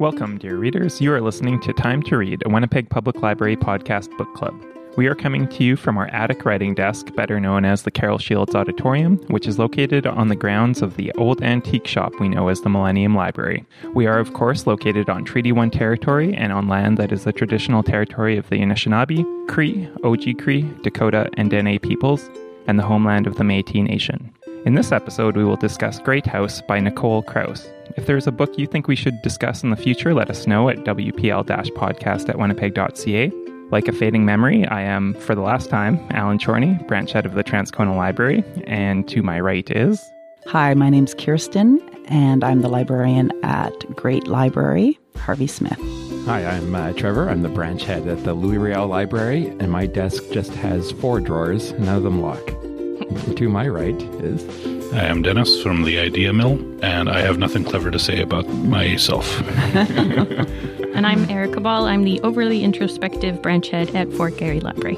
Welcome, dear readers. You are listening to Time to Read, a Winnipeg Public Library podcast book club. We are coming to you from our attic writing desk, better known as the Carol Shields Auditorium, which is located on the grounds of the old antique shop we know as the Millennium Library. We are, of course, located on Treaty 1 territory and on land that is the traditional territory of the Anishinaabe, Cree, Oji-Cree, Dakota, and Dene peoples, and the homeland of the Métis Nation. In this episode, we will discuss Great House by Nicole Krauss. If there is a book you think we should discuss in the future, let us know at wpl-podcast@winnipeg.ca. Like a fading memory, I am, for the last time, Alan Chorney, branch head of the Transcona Library, and to my right is... Hi, my name's Kirsten, and I'm the librarian at Great Library, Harvey Smith. Hi, I'm Trevor. I'm the branch head at the Louis Riel Library, and my desk just has 4 drawers, none of them lock. To my right is... I am Dennis from the Idea Mill, and I have nothing clever to say about myself. And I'm Erica Ball. I'm the overly introspective branch head at Fort Garry Library.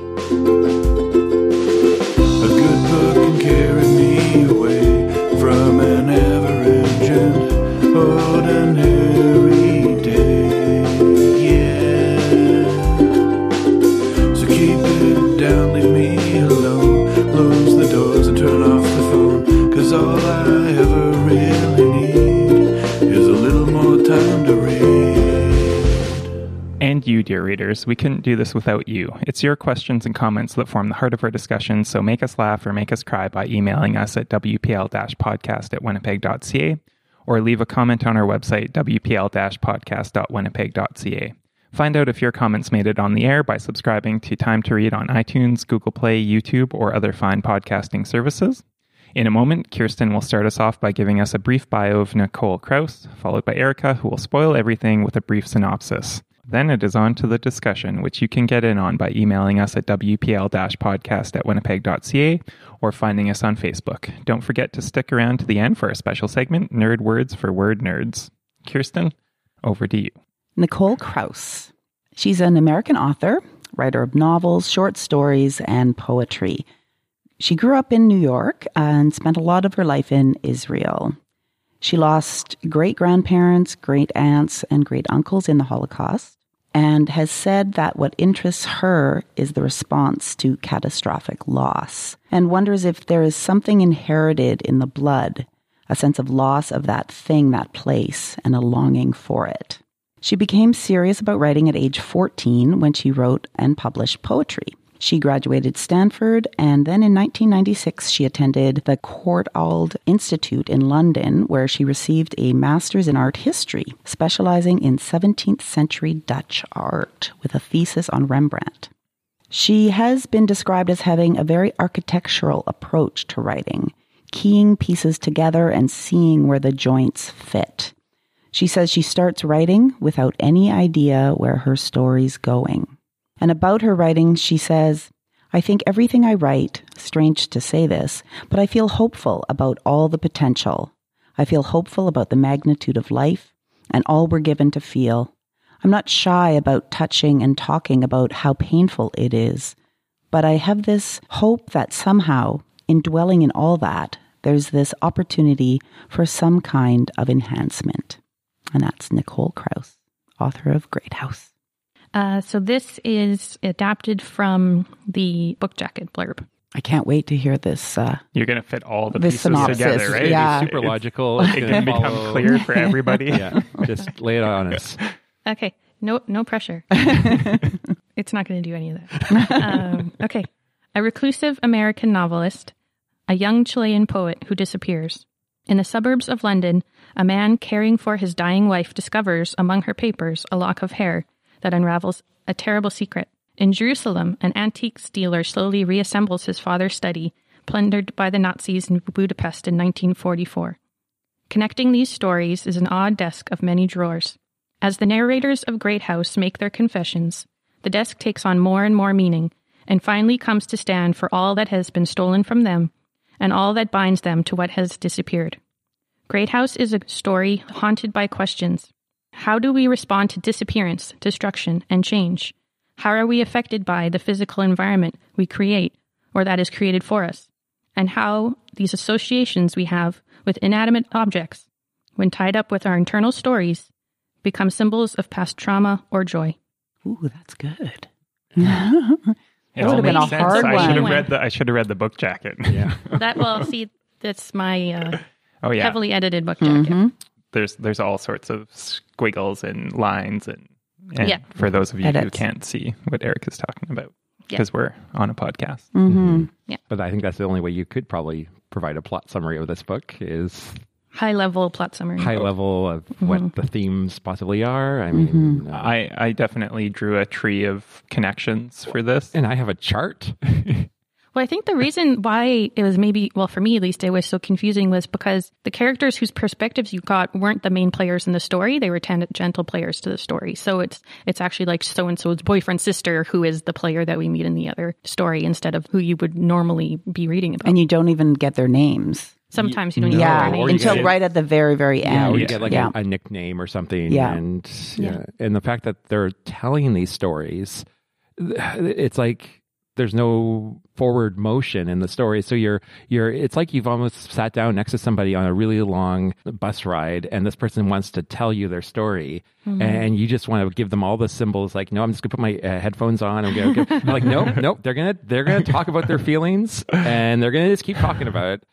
A good book can carry me away from an average and ordinary day. Yeah. So keep it down, leave me alone. Close the doors and turn off the phone. 'Cause all I ever really need is a little more time to read. And you, dear readers, we couldn't do this without you. It's your questions and comments that form the heart of our discussion, so make us laugh or make us cry by emailing us at wpl-podcast@winnipeg.ca or leave a comment on our website, wpl-podcast.winnipeg.ca. Find out if your comments made it on the air by subscribing to Time to Read on iTunes, Google Play, YouTube, or other fine podcasting services. In a moment, Kirsten will start us off by giving us a brief bio of Nicole Krauss, followed by Erica, who will spoil everything with a brief synopsis. Then it is on to the discussion, which you can get in on by emailing us at wpl-podcast@winnipeg.ca or finding us on Facebook. Don't forget to stick around to the end for our special segment, Nerd Words for Word Nerds. Kirsten, over to you. Nicole Krauss. She's an American author, writer of novels, short stories, and poetry. She grew up in New York and spent a lot of her life in Israel. She lost great-grandparents, great-aunts, and great-uncles in the Holocaust, and has said that what interests her is the response to catastrophic loss, and wonders if there is something inherited in the blood, a sense of loss of that thing, that place, and a longing for it. She became serious about writing at age 14 when she wrote and published poetry. She graduated Stanford, and then in 1996 she attended the Courtauld Institute in London, where she received a master's in art history, specializing in 17th century Dutch art, with a thesis on Rembrandt. She has been described as having a very architectural approach to writing, keying pieces together and seeing where the joints fit. She says she starts writing without any idea where her story's going. And about her writing, she says, I think everything I write, strange to say this, but I feel hopeful about all the potential. I feel hopeful about the magnitude of life and all we're given to feel. I'm not shy about touching and talking about how painful it is, but I have this hope that somehow, in dwelling in all that, there's this opportunity for some kind of enhancement. And that's Nicole Krauss, author of Great House. So this is adapted from the book jacket blurb. I can't wait to hear this. You're going to fit all the this pieces synopsis together, right? Yeah. Super logical. It can become clear for everybody. Yeah, just lay it on us. Okay, no pressure. It's not going to do any of that. Okay, a reclusive American novelist, a young Chilean poet who disappears. In the suburbs of London, a man caring for his dying wife discovers among her papers a lock of hair that unravels a terrible secret. In Jerusalem, an antiques dealer slowly reassembles his father's study, plundered by the Nazis in Budapest in 1944. Connecting these stories is an odd desk of many drawers. As the narrators of Great House make their confessions, the desk takes on more and more meaning, and finally comes to stand for all that has been stolen from them, and all that binds them to what has disappeared. Great House is a story haunted by questions. How do we respond to disappearance, destruction, and change? How are we affected by the physical environment we create, or that is created for us? And how these associations we have with inanimate objects, when tied up with our internal stories, become symbols of past trauma or joy. Ooh, that's good. It That would have been a makes sense. hard I should have read the book jacket. Yeah. That's my Oh yeah. heavily edited book jacket. Mhm. There's all sorts of squiggles and lines and Yeah. for those of you who Edits. can't see what Eric is talking about Yeah. because we're on a podcast. Mhm. But I think that's the only way you could probably provide a plot summary of this book is High level plot summary. high level of what the themes possibly are. I mean, I definitely drew a tree of connections for this. and I have a chart. Well, I think the reason why it was maybe, well, for me at least, it was so confusing was because the characters whose perspectives you got weren't the main players in the story. They were tangential players to the story. So it's actually like so-and-so's boyfriend sister who is the player that we meet in the other story instead of who you would normally be reading about. And you don't even get their names. Sometimes you don't even No, know Yeah, their or names. you until get- right at the very, very end. Yeah, or you get like Yeah. a nickname or something. Yeah. And Yeah. and the fact that they're telling these stories, it's like there's no forward motion in the story. So you're it's like you've almost sat down next to somebody on a really long bus ride and this person wants to tell you their story and you just want to give them all the symbols like, no, I'm just gonna put my headphones on. I'm like, nope. They're gonna talk about their feelings and they're gonna just keep talking about it.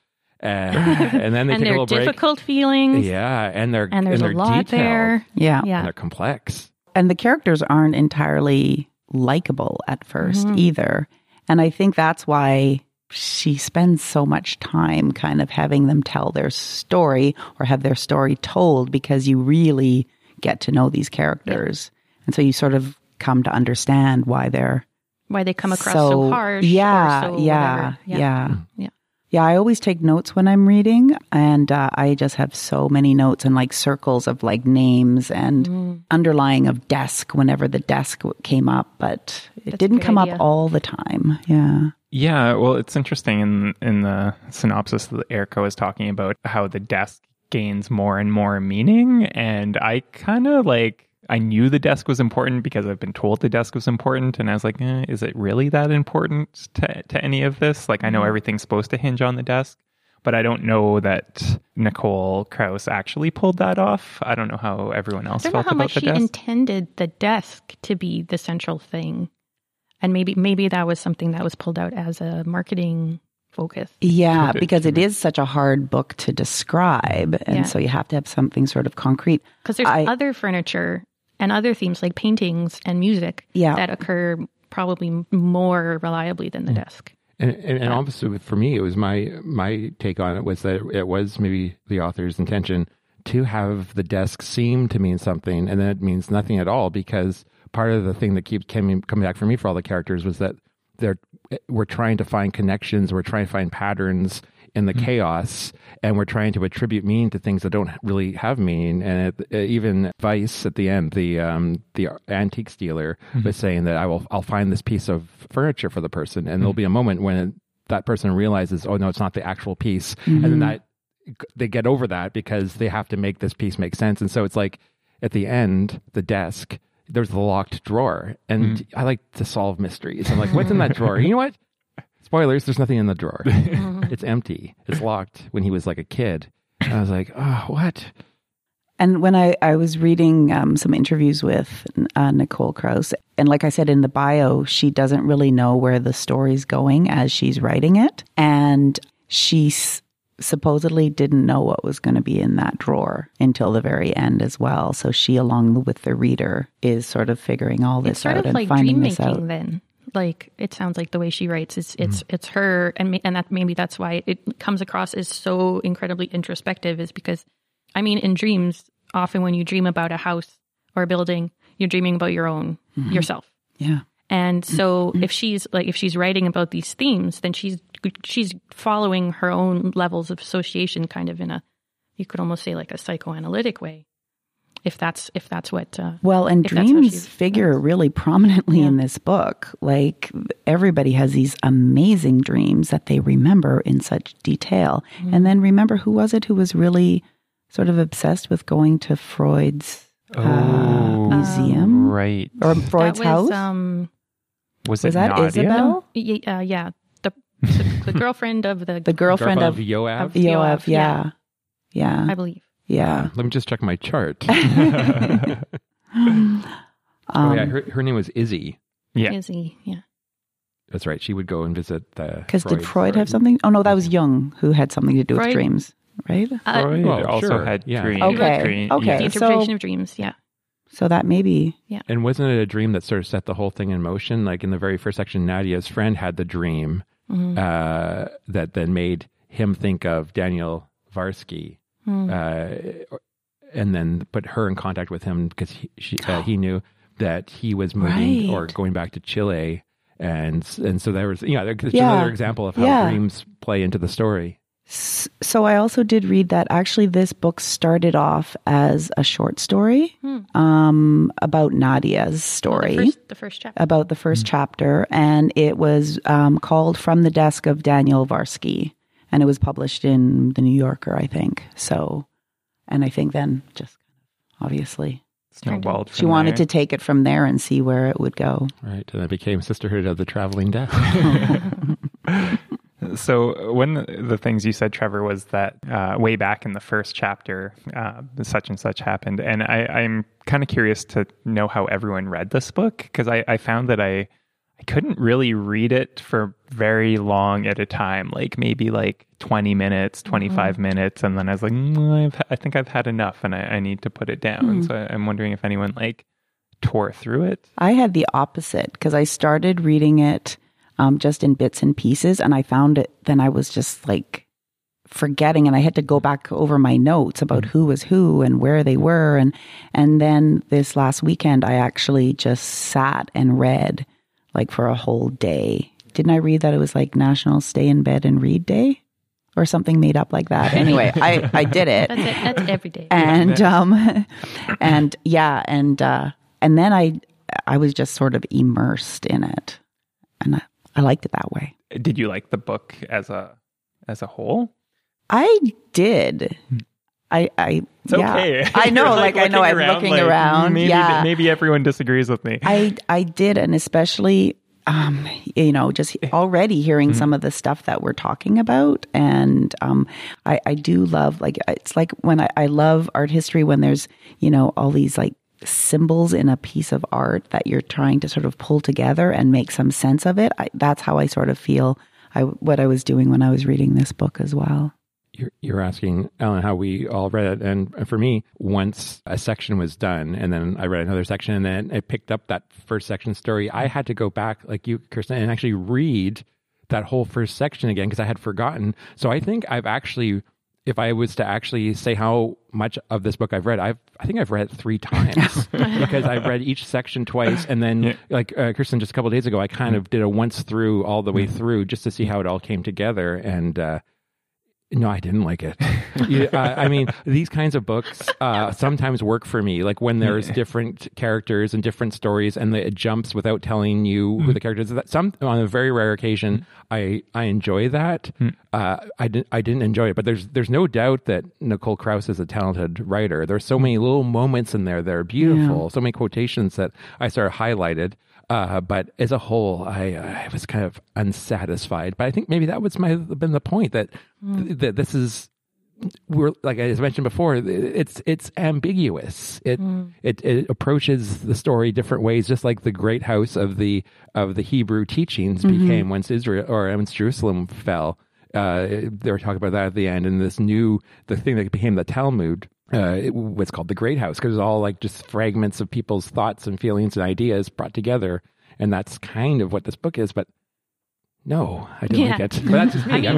And then they and take a their little break. difficult feelings. Yeah, and they're And there's they're a lot detailed, there. Yeah. and Yeah. they're complex. And the characters aren't entirely likable at first either. And I think that's why she spends so much time kind of having them tell their story or have their story told because you really get to know these characters. And so you sort of come to understand why they're Why they come across so harsh. Yeah, or so yeah, whatever. yeah. Yeah. Yeah, I always take notes when I'm reading, and I just have so many notes and like circles of like names and underlying of desk whenever the desk came up, but it That's a didn't good come idea. up all the time. Yeah. Yeah, well, it's interesting in the synopsis that Erica was talking about how the desk gains more and more meaning, and I kind of like I knew the desk was important because I've been told the desk was important, and I was like, is it really that important to any of this? Like, I know everything's supposed to hinge on the desk, but I don't know that Nicole Krauss actually pulled that off. I don't know how everyone else I don't know felt how about much the she desk. intended the desk to be the central thing. And maybe that was something that was pulled out as a marketing focus. Yeah, Could- because it is such a hard book to describe, and Yeah. so you have to have something sort of concrete. Because there's other furniture and other themes like paintings and music Yeah. that occur probably more reliably than the desk. And obviously, for me, it was my take on it was that it was maybe the author's intention to have the desk seem to mean something, and then it means nothing at all. Because part of the thing that keeps coming back for me for all the characters was that we're trying to find connections, we're trying to find patterns in the chaos, and we're trying to attribute meaning to things that don't really have meaning. And even Vice at the end, the antiques dealer was saying that I'll find this piece of furniture for the person, and there'll be a moment when that person realizes, oh no, it's not the actual piece, and then they get over that because they have to make this piece make sense. And so it's like at the end, the desk, there's the locked drawer, and I like to solve mysteries. I'm like, what's in that drawer? You know what? Spoilers, there's nothing in the drawer. It's empty. It's locked when he was like a kid. And I was like, oh, what? And when I was reading some interviews with Nicole Krauss, and like I said in the bio, she doesn't really know where the story's going as she's writing it. And she supposedly didn't know what was going to be in that drawer until the very end as well. So she, along with the reader, is sort of figuring all this It's sort out of and like finding dream this out. making then. Like it sounds like the way she writes it's her, and that maybe that's why it comes across as so incredibly introspective, is because I mean in dreams often when you dream about a house or a building, you're dreaming about your own yourself. Yeah. And so if she's writing about these themes, then she's following her own levels of association, kind of in a, you could almost say like a psychoanalytic way, if that's what. Well, and if that's how dreams she's- figure really prominently in this book. Like everybody has these amazing dreams that they remember in such detail. And then remember, who was it who was really sort of obsessed with going to Freud's museum Right. or Freud's that house? Was Was it that Nadia? Isabel? Yeah, the girlfriend of the The girlfriend of Yoav? Yoav, yeah. Yeah. I believe. Yeah. Let me just check my chart. Her name was Izzy. Yeah. Is he? Yeah. That's right. She would go and visit the. Because did Freud have something? Oh, no, that was Jung who had something to do with Freud- dreams, right? Freud well, also sure, had yeah. dreams. Okay, okay. The interpretation of dreams. Yeah. So that maybe. And wasn't it a dream that sort of set the whole thing in motion? Like in the very first section, Nadia's friend had the dream that then made him think of Daniel Varsky, and then put her in contact with him because he knew that he was moving or going back to Chile. And so there was, there's another example of how dreams play into the story. So I also did read that actually this book started off as a short story about Nadia's story. The first chapter. About the first chapter. And it was called From the Desk of Daniel Varsky. And it was published in The New Yorker, I think. So, and I think then just obviously Snowballed. she wanted to take it from there and see where it would go. Right. And it became Sisterhood of the Traveling Deaf. So one of the things you said, Trevor, was that way back in the first chapter, such and such happened. And I'm kind of curious to know how everyone read this book, because I found that I couldn't really read it for very long at a time, like maybe like 20 minutes, 25 minutes. And then I was like, I think I've had enough and I need to put it down. So I'm wondering if anyone like tore through it. I had the opposite because I started reading it just in bits and pieces, and I found it, then I was just like forgetting, and I had to go back over my notes about who was who and where they were. And then this last weekend, I actually just sat and read like for a whole day. Didn't I read that it was like National Stay in Bed and Read Day or something made up like that? Anyway, I did it. That's it. That's every day. And and then I was just sort of immersed in it, and I liked it that way. Did you like the book as a whole? I did. It's okay. I know, You're, I know. I'm looking around. Maybe everyone disagrees with me. I did, and especially, just already hearing some of the stuff that we're talking about, and I do love, it's like when I love art history when there's all these like symbols in a piece of art that you're trying to sort of pull together and make some sense of it. That's how I sort of feel what I was doing when I was reading this book as well. You're asking, Ellen, how we all read it. And for me, once a section was done and then I read another section and then I picked up that first section story, I had to go back like you, Kirsten, and actually read that whole first section again because I had forgotten. So I think I've actually, if I was to actually say how much of this book I've read, I think I've read it 3 times because I've read each section twice. And then like Kirsten, just a couple of days ago, I kind of did a once through all the way through just to see how it all came together. And no, I didn't like it. I mean, these kinds of books sometimes work for me, like when there's different characters and different stories and it jumps without telling you who the characters are. On a very rare occasion, I enjoy that. I didn't enjoy it, but there's no doubt that Nicole Krauss is a talented writer. There's so many little moments in there that are beautiful, so many quotations that I sort of highlighted. But as a whole, I was kind of unsatisfied. But I think maybe that might have been the point that that this is, we're like I mentioned before, it's ambiguous. It approaches the story different ways, just like the great house of the Hebrew teachings became once Jerusalem fell. They were talking about that at the end, and the thing that became the Talmud. What's called the Great House, because it's all like just fragments of people's thoughts and feelings and ideas brought together, and that's kind of what this book is. But no, I didn't like it. But that's just me.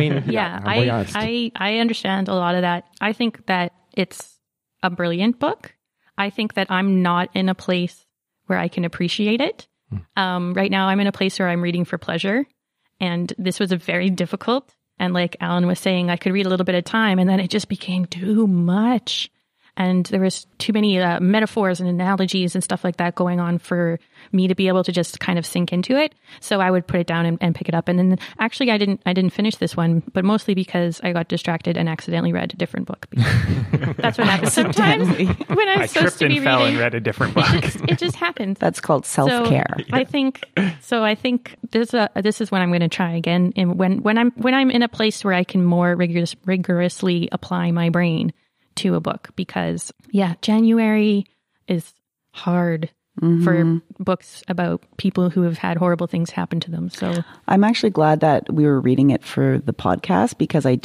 I understand a lot of that. I think that it's a brilliant book. I think that I'm not in a place where I can appreciate it. Right now, I'm in a place where I'm reading for pleasure, and this was a very difficult. And like Alan was saying, I could read a little bit at a time, and then it just became too much. And there was too many metaphors and analogies and stuff like that going on for me to be able to just kind of sink into it. So I would put it down and pick it up. And then actually I didn't finish this one, but mostly because I got distracted and accidentally read a different book. That's what happens sometimes when I'm supposed to be reading. I fell and read a different book. It just happens. That's called self-care. So I think this is when I'm going to try again. And when I'm in a place where I can more rigorously apply my brain to a book because, January is hard for books about people who have had horrible things happen to them. So I'm actually glad that we were reading it for the podcast because I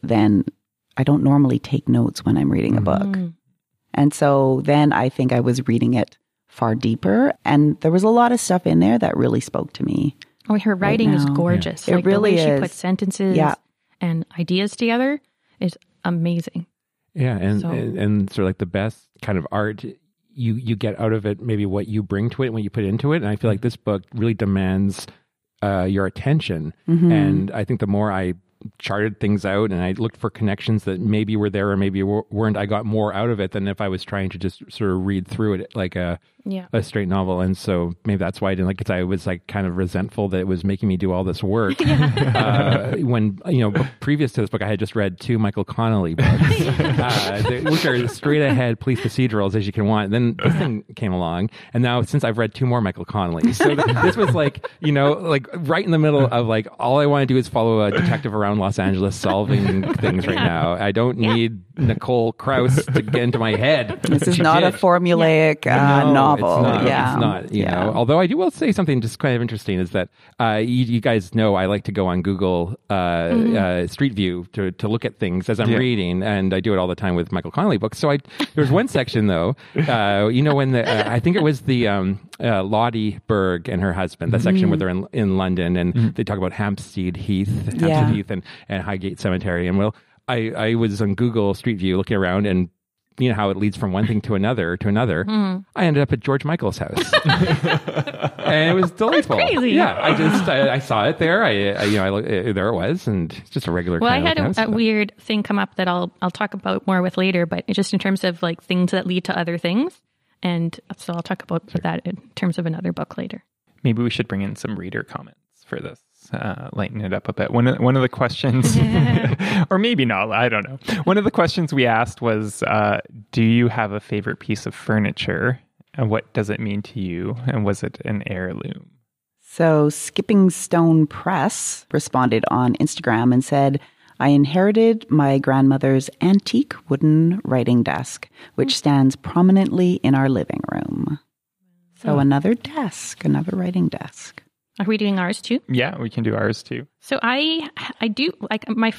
don't normally take notes when I'm reading a book. And so then I think I was reading it far deeper, and there was a lot of stuff in there that really spoke to me. Oh, her writing is gorgeous. It really the way is. She puts sentences and ideas together is amazing. Yeah, and sort of like the best kind of art, you get out of it maybe what you bring to it when you put into it. And I feel like this book really demands your attention. And I think the more I charted things out and I looked for connections that maybe were there or maybe weren't, I got more out of it than if I was trying to just sort of read through it like a straight novel. And so maybe that's why I didn't like it, because I was like kind of resentful that it was making me do all this work. When, previous to this book, I had just read 2 Michael Connelly books, which are straight ahead police procedurals as you can want. And then this thing came along, and now since I've read 2 more Michael Connelly, so this was like, like right in the middle of like, all I want to do is follow a detective around Los Angeles solving things right now. I don't need Nicole Krauss to get into my head. This is not a formulaic novel. It's not, you know. Although I will say something just kind of interesting is that you guys know I like to go on Google Street View to look at things as I'm reading, and I do it all the time with Michael Connelly books. So there was one section though, when I think it was the Lottie Berg and her husband, that section where they're in London and they talk about Hampstead Heath and Highgate Cemetery. And I was on Google Street View looking around, and you know how it leads from one thing to another. I ended up at George Michael's house, and it was delightful. That's crazy. Yeah, I saw it there. There it was, and it's just a regular. Well, kind I had of house, a weird thing come up that I'll talk about more with later, but just in terms of like things that lead to other things, and so I'll talk about that in terms of another book later. Maybe we should bring in some reader comments for this. Lighten it up a bit. One of the questions, or maybe not, I don't know. One of the questions we asked was, do you have a favorite piece of furniture? And what does it mean to you? And was it an heirloom? So Skipping Stone Press responded on Instagram and said, I inherited my grandmother's antique wooden writing desk, which stands prominently in our living room. So another writing desk. Are we doing ours too? Yeah, we can do ours too. So I do like my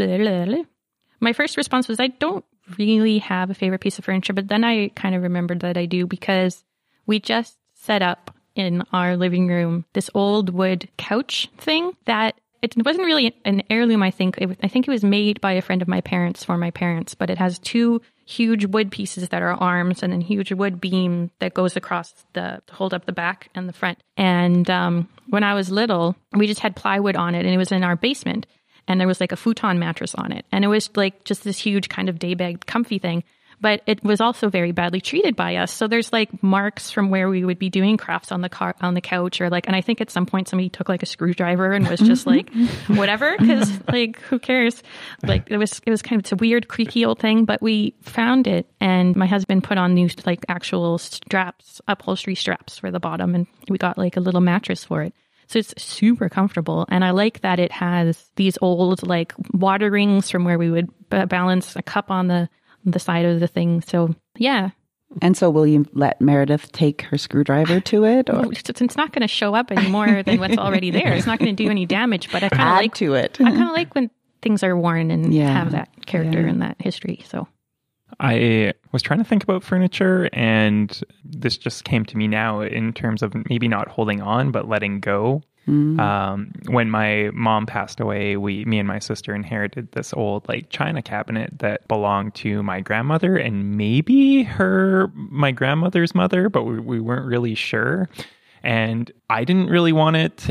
first response was I don't really have a favorite piece of furniture, but then I kind of remembered that I do because we just set up in our living room this old wood couch thing that it wasn't really an heirloom. I think it was made by a friend of my parents for my parents, but it has 2 huge wood pieces that are arms and then huge wood beam that goes across to hold up the back and the front. And when I was little, we just had plywood on it, and it was in our basement, and there was like a futon mattress on it, and it was like just this huge kind of daybed comfy thing. But it was also very badly treated by us. So there's like marks from where we would be doing crafts on the couch, or like, and I think at some point somebody took like a screwdriver and was just like, whatever, because like, who cares? Like it was kind of, it's a weird creaky old thing, but we found it, and my husband put on new like actual straps, upholstery straps for the bottom, and we got like a little mattress for it. So it's super comfortable. And I like that it has these old like water rings from where we would balance a cup on the side of the thing. So yeah. And so will you let Meredith take her screwdriver to it? Or? It's not going to show up any more than what's already there. It's not going to do any damage, but I kind of like to it. I kind of like when things are worn and have that character and that history. So I was trying to think about furniture, and this just came to me now in terms of maybe not holding on, but letting go. When my mom passed away, me and my sister inherited this old like china cabinet that belonged to my grandmother and maybe my grandmother's mother, but we weren't really sure. And I didn't really want it,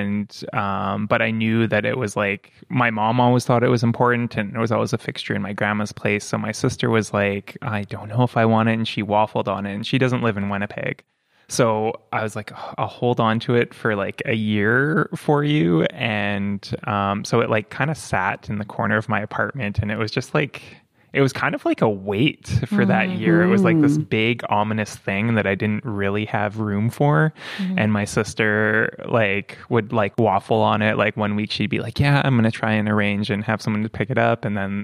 but I knew that it was like, my mom always thought it was important, and it was always a fixture in my grandma's place. So my sister was like, I don't know if I want it, and she waffled on it, and she doesn't live in Winnipeg. So I was like, I'll hold on to it for like a year for you. And so it like kind of sat in the corner of my apartment, and it was just like, it was kind of like a weight for that year. It was like this big ominous thing that I didn't really have room for. And my sister like would like waffle on it. Like one week she'd be like, yeah, I'm going to try and arrange and have someone to pick it up. And then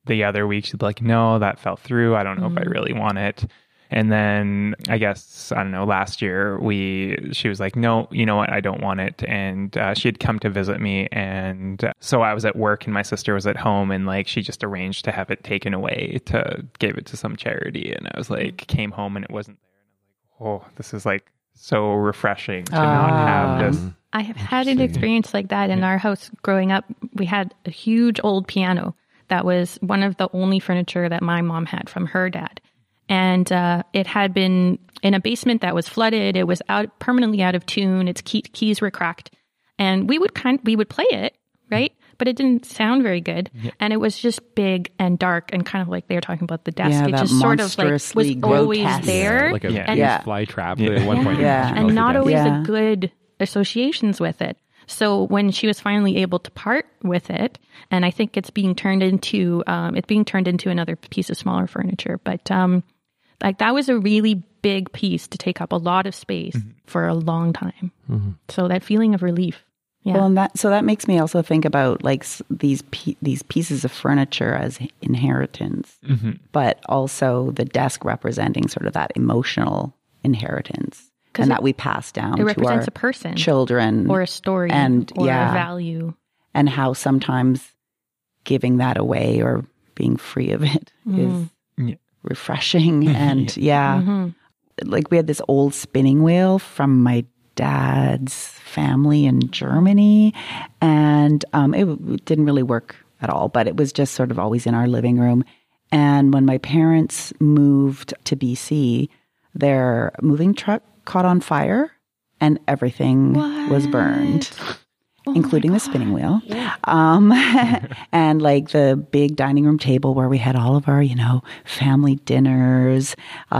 the other week she'd be like, no, that fell through. I don't know if I really want it. And then I guess, I don't know, last year she was like, no, you know what? I don't want it. And she had come to visit me. And so I was at work and my sister was at home, and like, she just arranged to have it taken away to give it to some charity. And I was like, came home and it wasn't there. And I was like, oh, this is like so refreshing to not have this. I have had an experience like that in our house growing up. We had a huge old piano that was one of the only furniture that my mom had from her dad. And it had been in a basement that was flooded. It was permanently out of tune. Its keys were cracked. And we would play it, right? But it didn't sound very good. Yeah. And it was just big and dark and kind of like they were talking about the desk. It just sort of like was always there. Like a fly trap at one point. And not always a good associations with it. So when she was finally able to part with it, and I think it's being turned into another piece of smaller furniture. But like that was a really big piece to take up a lot of space for a long time. Mm-hmm. So that feeling of relief. Yeah. Well, and that makes me also think about like these pieces of furniture as inheritance, but also the desk representing sort of that emotional inheritance, and that we pass down to our a person, children, or a story, and or a value, and how sometimes giving that away or being free of it is refreshing. And like we had this old spinning wheel from my dad's family in Germany, and it didn't really work at all, but it was just sort of always in our living room. And when my parents moved to BC, their moving truck caught on fire and everything was burned, including the spinning wheel. And like the big dining room table where we had all of our, family dinners,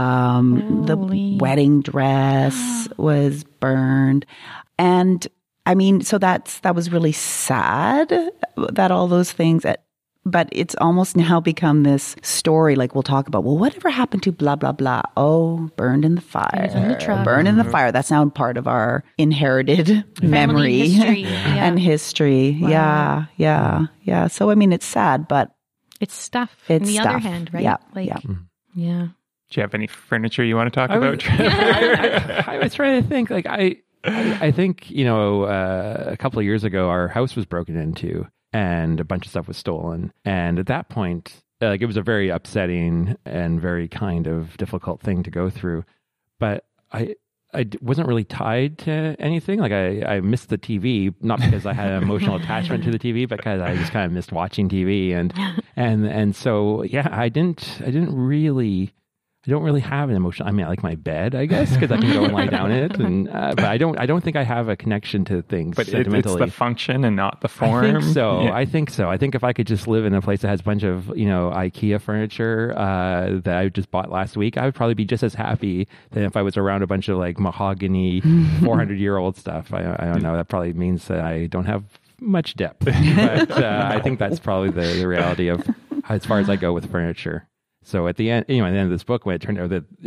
the wedding dress was burned. And I mean, so that was really sad that all those things, but it's almost now become this story. Like we'll talk about, well, whatever happened to blah, blah, blah? Oh, burned in the fire. In the truck. Burned in the fire. That's now part of our inherited memory history. and history. Wow. Yeah. So, I mean, it's sad, but it's stuff. On the other hand, right? Yeah. Yeah. Do you have any furniture you want to talk about? I was trying to think, like, I think, a couple of years ago, our house was broken into and a bunch of stuff was stolen. And at that point, it was a very upsetting and very kind of difficult thing to go through. But I wasn't really tied to anything. Like I missed the TV, not because I had an emotional attachment to the TV, but because I just kind of missed watching TV. And so, yeah, I don't really have an emotion. I mean, I like my bed, I guess, because I can go and lie down in it. And but I don't think I have a connection to things. But it's the function and not the form. I think so. Yeah. I think if I could just live in a place that has a bunch of IKEA furniture that I just bought last week, I would probably be just as happy than if I was around a bunch of like mahogany 400-year-old stuff. I don't know. That probably means that I don't have much depth. But I think that's probably the reality of as far as I go with furniture. So at the end, at the end of this book, when it turned out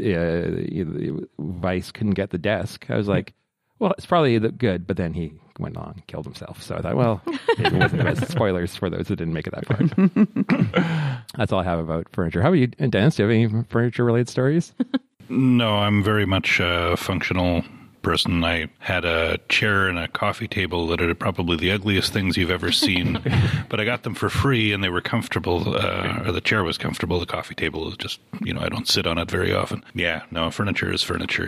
that Weiss couldn't get the desk, I was like, well, it's probably good. But then he went on and killed himself. So I thought, well, it wasn't the best. Spoilers for those who didn't make it that far. That's all I have about furniture. How about you, Dennis? Do you have any furniture-related stories? No, I'm very much a functional person. I had a chair and a coffee table that are probably the ugliest things you've ever seen, but I got them for free and they were comfortable, or the chair was comfortable. The coffee table is just, I don't sit on it very often. Yeah, no, furniture is furniture.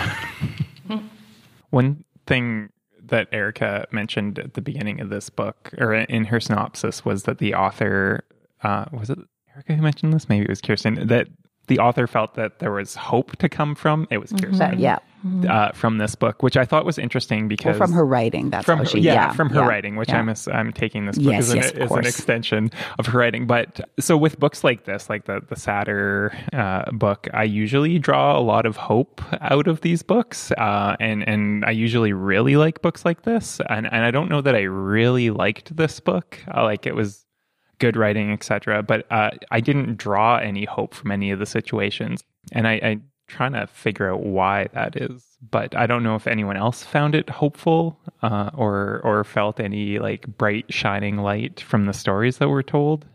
One thing that Erica mentioned at the beginning of this book, or in her synopsis, was that the author, was it Erica who mentioned this? Maybe it was Kirsten, that the author felt that there was hope to come from. It was Kirsten. From this book, which I thought was interesting because from her writing, from her writing, which I'm taking this book as an extension of her writing. But so with books like this, like the sadder book, I usually draw a lot of hope out of these books, and I usually really like books like this. And I don't know that I really liked this book. Like it was good writing, etc. But I didn't draw any hope from any of the situations, and I trying to figure out why that is, but I don't know if anyone else found it hopeful or felt any like bright shining light from the stories that were told.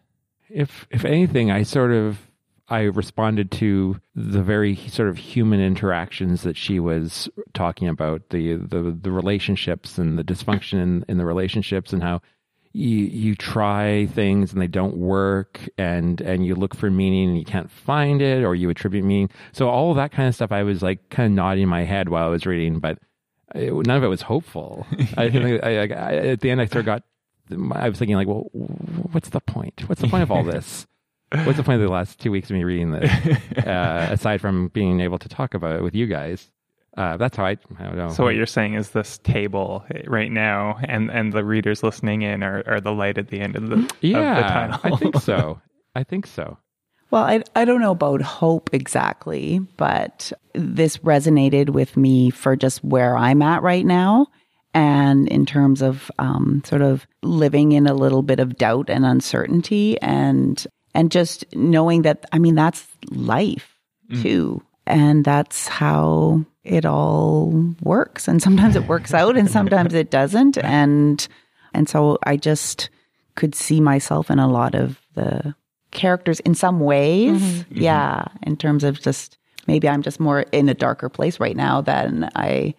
if anything, I responded to the very sort of human interactions that she was talking about, the relationships and the dysfunction in the relationships, and how you try things and they don't work, and you look for meaning and you can't find it, or you attribute meaning. So all of that kind of stuff, I was like kind of nodding my head while I was reading, but none of it was hopeful. I think at the end, I was thinking like, well, what's the point? What's the point of all this? What's the point of the last 2 weeks of me reading this, aside from being able to talk about it with you guys? That's how I don't know. So what you're saying is this table right now and the readers listening in are the light at the end of the tunnel. I think so. Well, I don't know about hope exactly, but this resonated with me for just where I'm at right now. And in terms of sort of living in a little bit of doubt and uncertainty, and just knowing that, I mean, that's life too. And that's how it all works. And sometimes it works out and sometimes it doesn't. And so I just could see myself in a lot of the characters in some ways. Mm-hmm. Yeah. In terms of just, maybe I'm just more in a darker place right now than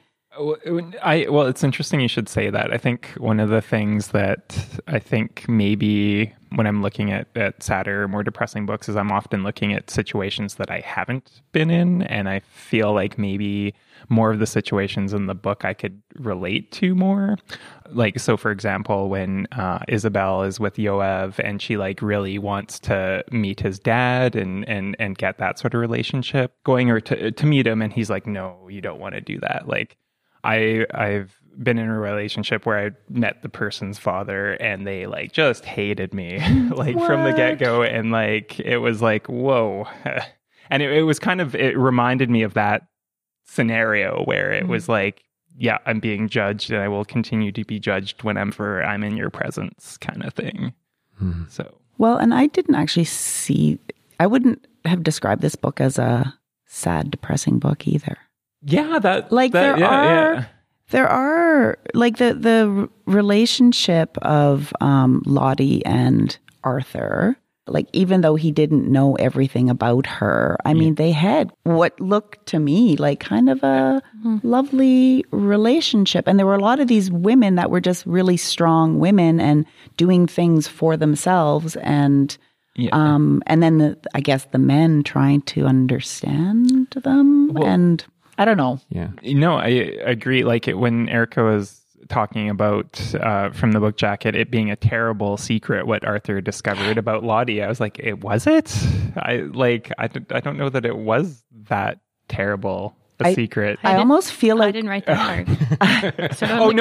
well, it's interesting you should say that. I think one of the things that I think maybe when I'm looking at sadder, more depressing books is I'm often looking at situations that I haven't been in, and I feel like maybe more of the situations in the book I could relate to more. Like, so for example, when Isabel is with Yoav and she like really wants to meet his dad and get that sort of relationship going, or to meet him, and he's like, no, you don't want to do that. Like, I've been in a relationship where I met the person's father and they like just hated me like from the get-go, and like it was like, whoa. And it was kind of, it reminded me of that scenario where it was like, yeah, I'm being judged and I will continue to be judged whenever I'm in your presence kind of thing. So well, and I didn't actually I wouldn't have described this book as a sad, depressing book either. Yeah, there are like the relationship of Lottie and Arthur. Like, even though he didn't know everything about her, I mean, they had what looked to me like kind of a lovely relationship. And there were a lot of these women that were just really strong women and doing things for themselves. And then I guess the men trying to understand them. Well, and I don't know. Yeah. No, I agree. Like when Erica was talking about from the book Jacket, it being a terrible secret what Arthur discovered about Lottie, I was like, was it? I don't know that it was that terrible a secret. I almost feel like I didn't write that part. So I'm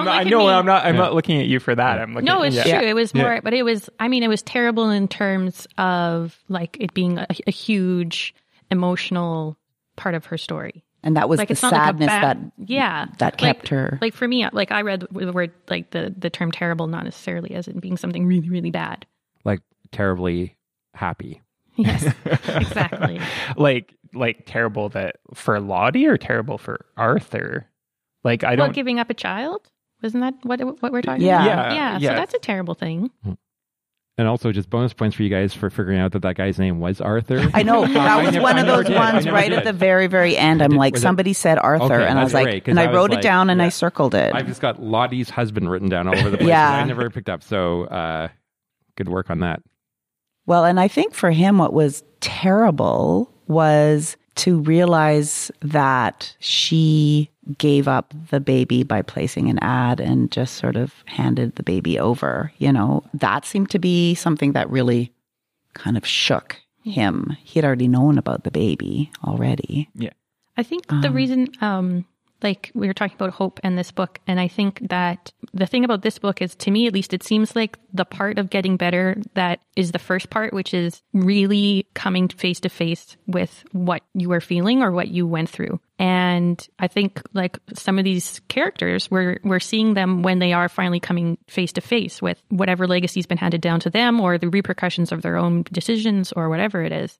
not looking at you for that. I'm looking. No, it's true. It was more, but it was terrible in terms of like it being a huge emotional part of her story. And that was like, the sadness that kept her. Like for me, like I read the word, like the term terrible, not necessarily as it being something really, really bad. Like terribly happy. Yes, exactly. like terrible that for Lottie or terrible for Arthur? Like I don't. Well, giving up a child? Wasn't that what we're talking about? Yeah. So that's a terrible thing. And also just bonus points for you guys for figuring out that guy's name was Arthur. I know. That was one of those ones right at the very, very end. I'm like, somebody said Arthur. Okay, and I was like, and I wrote it down and I circled it. I've just got Lottie's husband written down all over the place. I never picked up. So good work on that. Well, and I think for him, what was terrible was to realize that she gave up the baby by placing an ad and just sort of handed the baby over. You know, that seemed to be something that really kind of shook him. He had already known about the baby already. Yeah. I think the reason, like we were talking about hope in this book, and I think that the thing about this book is, to me at least, it seems like the part of getting better that is the first part, which is really coming face to face with what you are feeling or what you went through. And I think like some of these characters, we're seeing them when they are finally coming face to face with whatever legacy's been handed down to them or the repercussions of their own decisions or whatever it is.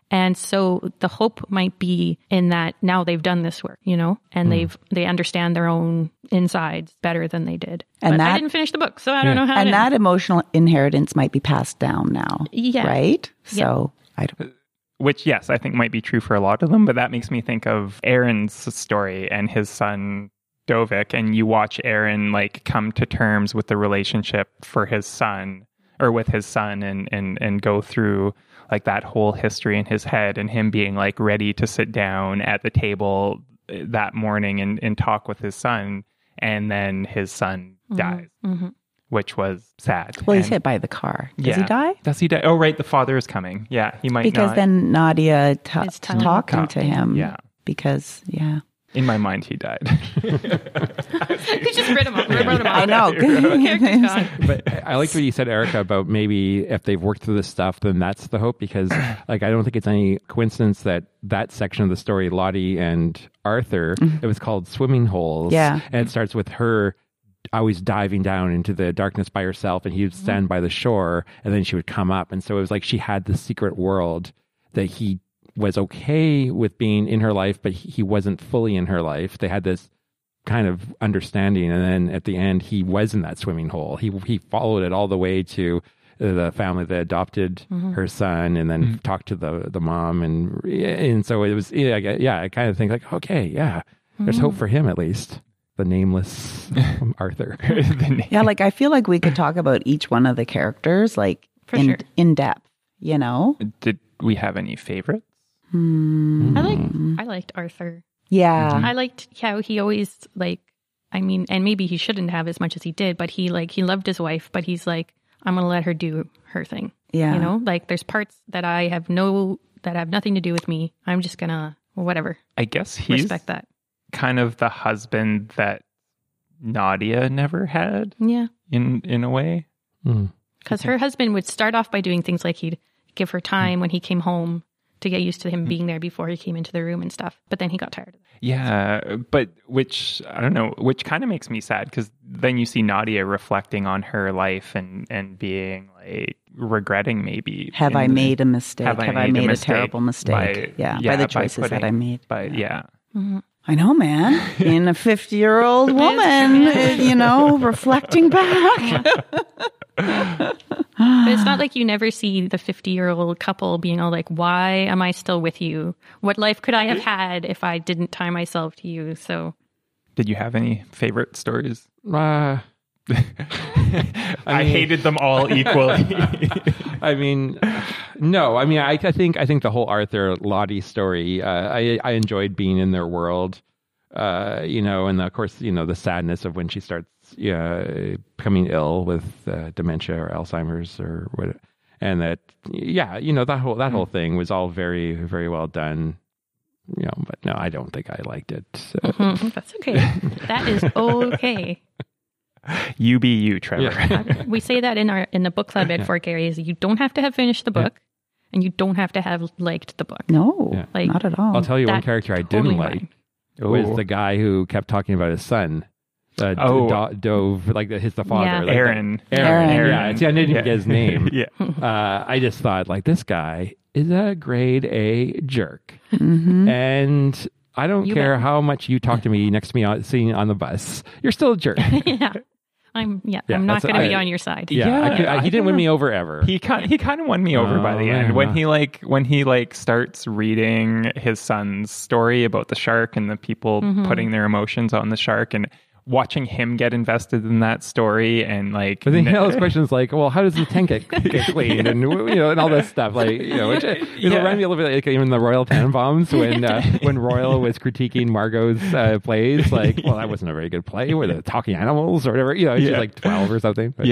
And so the hope might be in that now they've done this work, and they understand their own insides better than they did. And but that, I didn't finish the book, so I don't know how. And that emotional inheritance might be passed down now. Yeah. Right? So I don't. Which, yes, I think might be true for a lot of them, but that makes me think of Aaron's story and his son Dovik, and you watch Aaron like come to terms with the relationship for his son or with his son and go through like that whole history in his head, and him being like ready to sit down at the table that morning and talk with his son, and then his son dies, which was sad. Well, he's hit by the car. Does he die? Does he die? Oh, right. The father is coming. Yeah, he might because not. then Nadia Is telling talking to him. Yeah. Because, In my mind, he died. You just wrote him off. I know. Character's gone. But I liked what you said, Erica, about maybe if they've worked through this stuff, then that's the hope. Because, like, I don't think it's any coincidence that section of the story, Lottie and Arthur, it was called Swimming Holes. Yeah. And it starts with her always diving down into the darkness by herself, and he would stand by the shore, and then she would come up. And so it was like she had this secret world that he was okay with being in her life, but he wasn't fully in her life. They had this kind of understanding, and then at the end, he was in that swimming hole. He followed it all the way to the family that adopted her son, and then talked to the mom, and so it was. I kind of think like, okay, there's hope for him at least. The nameless Arthur. Yeah, like I feel like we could talk about each one of the characters like in depth, Did we have any favorites? I liked Arthur. Yeah. I liked how he always and maybe he shouldn't have as much as he did, but he loved his wife, but he's like, I'm going to let her do her thing. Yeah. Like there's parts that that have nothing to do with me. I'm just going to, whatever. I guess he's Respect that. kind of the husband that Nadia never had. Yeah. In a way. Because her husband would start off by doing things like he'd give her time when he came home to get used to him being there before he came into the room and stuff. But then he got tired of it. Yeah, but which kind of makes me sad, because then you see Nadia reflecting on her life and being like regretting maybe. Have I made a mistake? Have I made a terrible mistake? By the choices that I made. I know, man. Being a 50-year-old woman, reflecting back. But it's not like you never see the 50-year-old couple being all like, why am I still with you? What life could I have had if I didn't tie myself to you? So, did you have any favorite stories? I hated them all equally. I mean, no. I mean, I think the whole Arthur Lottie story. I enjoyed being in their world. And of course, the sadness of when she starts becoming ill with dementia or Alzheimer's or what, and that that whole thing was all very, very well done. But no, I don't think I liked it. So. That's okay. That is okay. You be you, Trevor. Yeah. We say that in the book club at Fort Garry is you don't have to have finished the book, and you don't have to have liked the book. No, not at all. I'll tell you one character I didn't like. It was the guy who kept talking about his son. Dove, like he's the father. Yeah. Like Aaron. Yeah. See, I didn't even get his name. Yeah. I just thought, like, this guy is a grade A jerk. And I don't care how much you talk to me next to me sitting on the bus. You're still a jerk. I'm not going to be on your side. Yeah, he didn't win me over ever. He kind of won me over by the end when he starts reading his son's story about the shark and the people putting their emotions on the shark, and watching him get invested in that story, and like, but then all those questions like, well, how does the tank get cleaned, and and all this stuff, like, which reminded me a little bit like even the Royal Tenenbaums when Royal was critiquing Margot's plays, like, well, that wasn't a very good play with the talking animals or whatever, she's like 12 or something. But,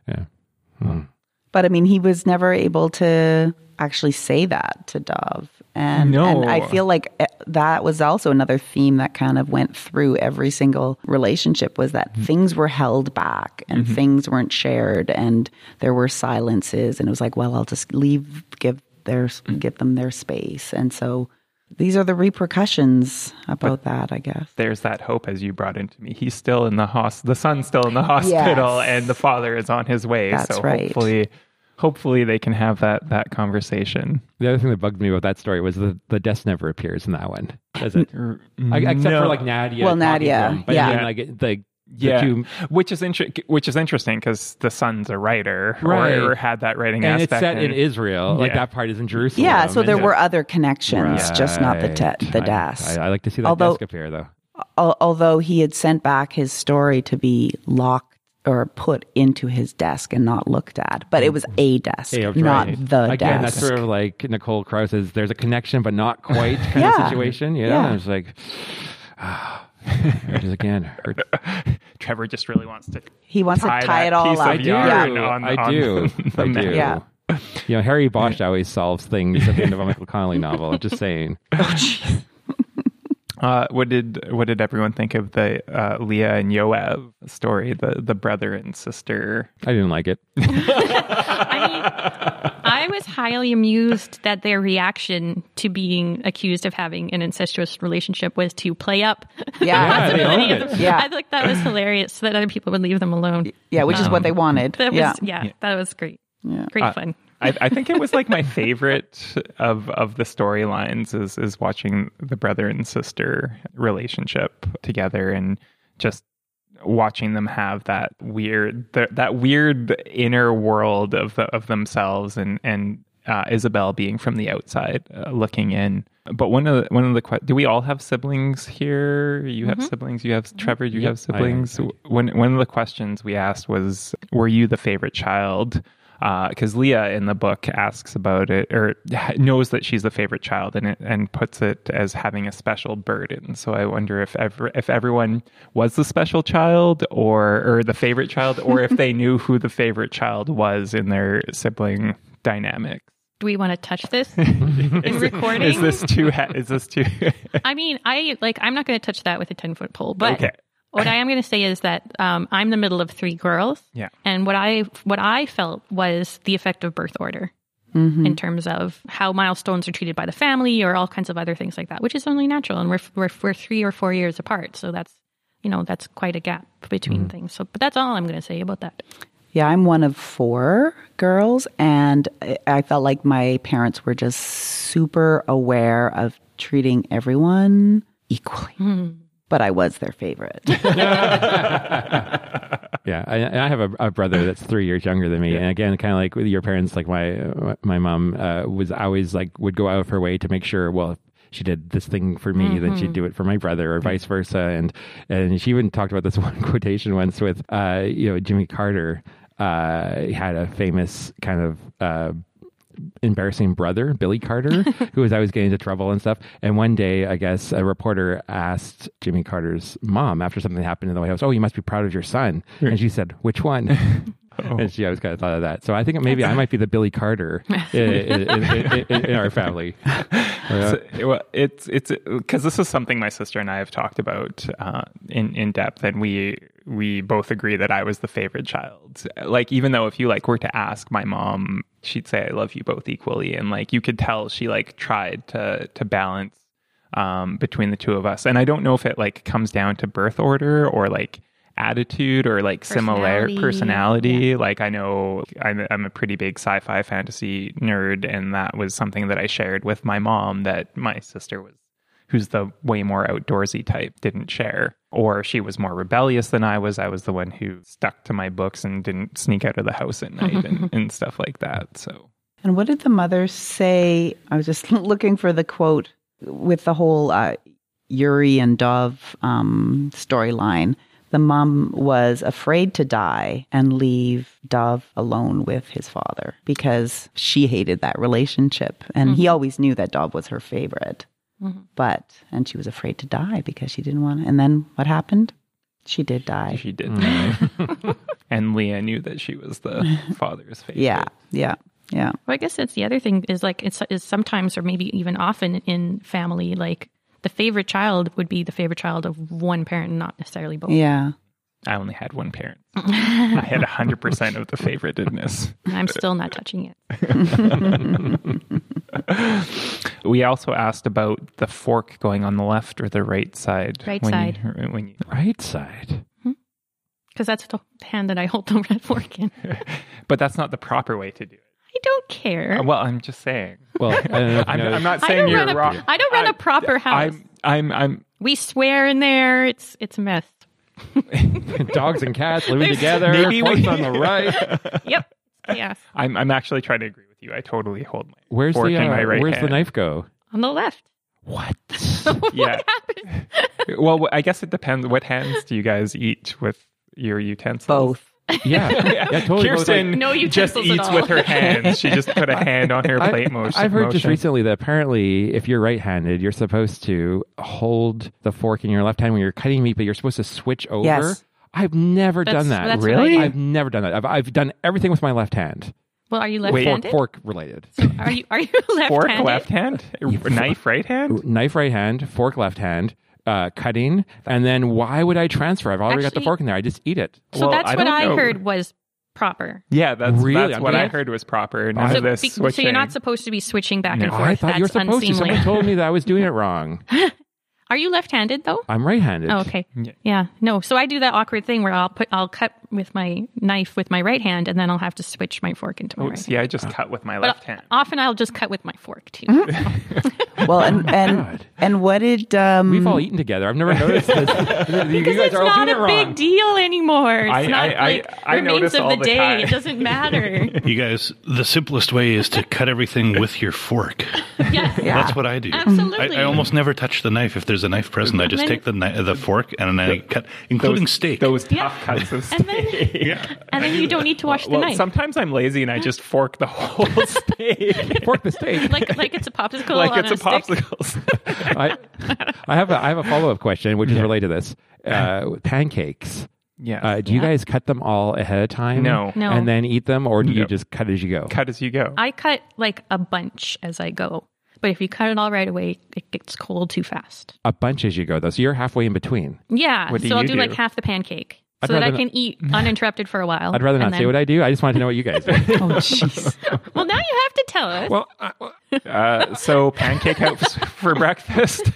But I mean, he was never able to actually say that to Dove. And I feel like that was also another theme that kind of went through every single relationship, was that things were held back and things weren't shared, and there were silences, and it was like, well, I'll just give them their space. And so these are the repercussions about that, I guess. There's that hope, as you brought into me. He's still in the son's still in the hospital, and the father is on his way. That's so right. hopefully they can have that conversation. The other thing that bugged me about that story was the desk never appears in that one, does it? Except for like Nadia. Well, talking Nadia, to him. But yeah. I mean, like the Yeah, two, which is interesting because the son's a writer, Right. or had that writing and it's aspect. set in Israel. Like Yeah. that part is in Jerusalem. Yeah, so there and- were other connections, just not the Right. desk. I like to see that Although- desk appear, though. Although he had sent back his story to be locked or put into his desk and not looked at, but it was a desk, Yeah, not right. the Again, desk. that's sort of like Nicole Krause's "there's a connection, but not quite" kind Yeah. of situation. You know, Yeah. and it's like, it is again. Trevor just really wants to. He wants to tie that it all piece up. of yarn Yeah. on- I on do. the I map. do. Yeah. You know, Harry Bosch always solves things at the end of a Michael Connelly novel. I'm just saying. What did everyone think of the Leah and Yoav story, the brother and sister? I didn't like it. I mean, I was highly amused that their reaction to being accused of having an incestuous relationship was to play up Yeah. Yeah, they own possibility it. of- Yeah. I thought that was hilarious so that other people would leave them alone. Yeah, which is what they wanted. That was, Yeah. that was great. Yeah. Great fun. I think it was like my favorite of the storylines is watching the brother and sister relationship together and just watching them have that weird inner world of themselves and Isabel being from the outside looking in. But one of the do we all have siblings here? You have siblings. You have Trevor. You have siblings. One of the questions we asked was, were you the favorite child? Because Leah in the book asks about it, or knows that she's the favorite child, and puts it as having a special burden. So I wonder if everyone was the special child or the favorite child, or if they knew who the favorite child was in their sibling dynamic. Do we want to touch this in recording? Is this too? I mean, I'm not going to touch that with a 10-foot pole, but Okay. what I am going to say is that I'm the middle of three girls. Yeah. And what I felt was the effect of birth order in terms of how milestones are treated by the family or all kinds of other things like that, which is only natural. And we're 3 or 4 years apart. So that's quite a gap between things. So, but that's all I'm going to say about that. Yeah, I'm one of 4 girls, and I felt like my parents were just super aware of treating everyone equally. But I was their favorite. Yeah, I have a brother that's 3 years younger than me, and again, kind of like with your parents, like my mom was always like would go out of her way to make sure, well, if she did this thing for me, then she'd do it for my brother, or vice versa. And she even talked about this one quotation once with Jimmy Carter had a famous kind of embarrassing brother, Billy Carter, who was always getting into trouble and stuff. And one day, I guess, a reporter asked Jimmy Carter's mom after something happened in the White House, "Oh, you must be proud of your son." And she said, "Which one?" And she always kind of thought of that. So I think maybe I might be the Billy Carter in our family. It's because this is something my sister and I have talked about in depth, and we both agree that I was the favorite child. Like, even though if you were to ask my mom, she'd say I love you both equally, and you could tell she tried to balance between the two of us. And I don't know if it comes down to birth order or attitude or similar personality. Yeah. I know I'm a pretty big sci-fi fantasy nerd, and that was something that I shared with my mom that my sister who's the way more outdoorsy type, didn't share. Or she was more rebellious than I was. I was the one who stuck to my books and didn't sneak out of the house at night and stuff like that. So, And what did the mother say? I was just looking for the quote with the whole Yuri and Dov storyline. The mom was afraid to die and leave Dov alone with his father because she hated that relationship. And he always knew that Dov was her favorite. And she was afraid to die because she didn't want to. And then what happened? She did die. she did die. And Leah knew that she was the father's favorite. Yeah. Well, I guess that's the other thing is is sometimes or maybe even often in family, the favorite child would be the favorite child of one parent and not necessarily both. Yeah. I only had one parent. I had 100% of the favoritedness. I'm still not touching it. We also asked about the fork going on the left or the right side. Right when side. When you, Right side. Because that's the hand that I hold the red fork in. but that's not the proper way to do it. don't care. Well, I'm just saying. Well, I don't know if you know- I'm not I saying don't you're run a, wrong. I don't run a proper house. I'm We swear in there. It's a mess. dogs and cats living together. Maybe forks we- on the right. Yep. Yeah. I'm actually trying to agree with you. I totally hold my Where's fork the in my right where's hand. the knife go? On the left. What? Yeah. happened? Well, I guess it depends. What hands do you guys eat with your utensils? Both. Yeah, yeah, totally. Kirsten No just utensils at eats all. with her hands. She just put a hand on her plate motion. I've heard just recently that apparently if you're right-handed, you're supposed to hold the fork in your left hand when you're cutting meat, but you're supposed to switch over. Yes. I've never done that. That's Really? what I I've do. never done that. I've done everything with my left hand. Well, are you Wait. left-handed? Fork related. Are you left-handed? Fork left hand, knife right hand. Knife right hand, fork left hand, cutting, and then why would I transfer? I've already got the Actually- fork in there. I just eat it. So Well, that's I what don't I know. heard was proper. Yeah, that's Really? what I Yeah. heard was proper. None So of this So you're switching. not supposed to be switching back No. and Oh, forth. I thought you were That's supposed to. unseemly. Someone told me that I was doing it wrong. Are you left-handed though? I'm right-handed. Oh, okay. Yeah. Yeah. No. So I do that awkward thing where I'll cut with my knife with my right hand, and then I'll have to switch my fork into my Oh, right. see, I just cut with my But left hand. often I'll just cut with my fork too. Well, God. and what did We've all eaten together. I've never noticed this. You Because guys it's are all not doing it a wrong. big deal anymore. It's I- not I- like I remains notice of all the the day. time. It doesn't matter. You guys, the simplest way is to cut everything with your fork. Yes. That's what I do. Absolutely. I almost never touch the knife if there's a knife present. I just then- take the fork and I cut, including steak. Those tough Yeah. cuts of And then, steak. and then you don't need to wash the Well, knife. sometimes I'm lazy and I just fork the whole steak. Fork the steak. like it's a popsicle like on it's a stick. popsicle. I have a follow-up question, which is related to this. Pancakes. Yes. Do you guys cut them all ahead of time? No. No. And then eat them, or do you No. just cut as you go? Cut as you go. I cut like a bunch as I go. But if you cut it all right away, it gets cold too fast. A bunch as you go, though. So you're halfway in between. Yeah. What do So I'll you do do? like half the pancake. I'd So that I rather can eat uninterrupted for a while. I'd rather not say what I do. I just wanted to know what you guys do. oh jeez. Well, now you have to tell us Well, So pancake house for breakfast.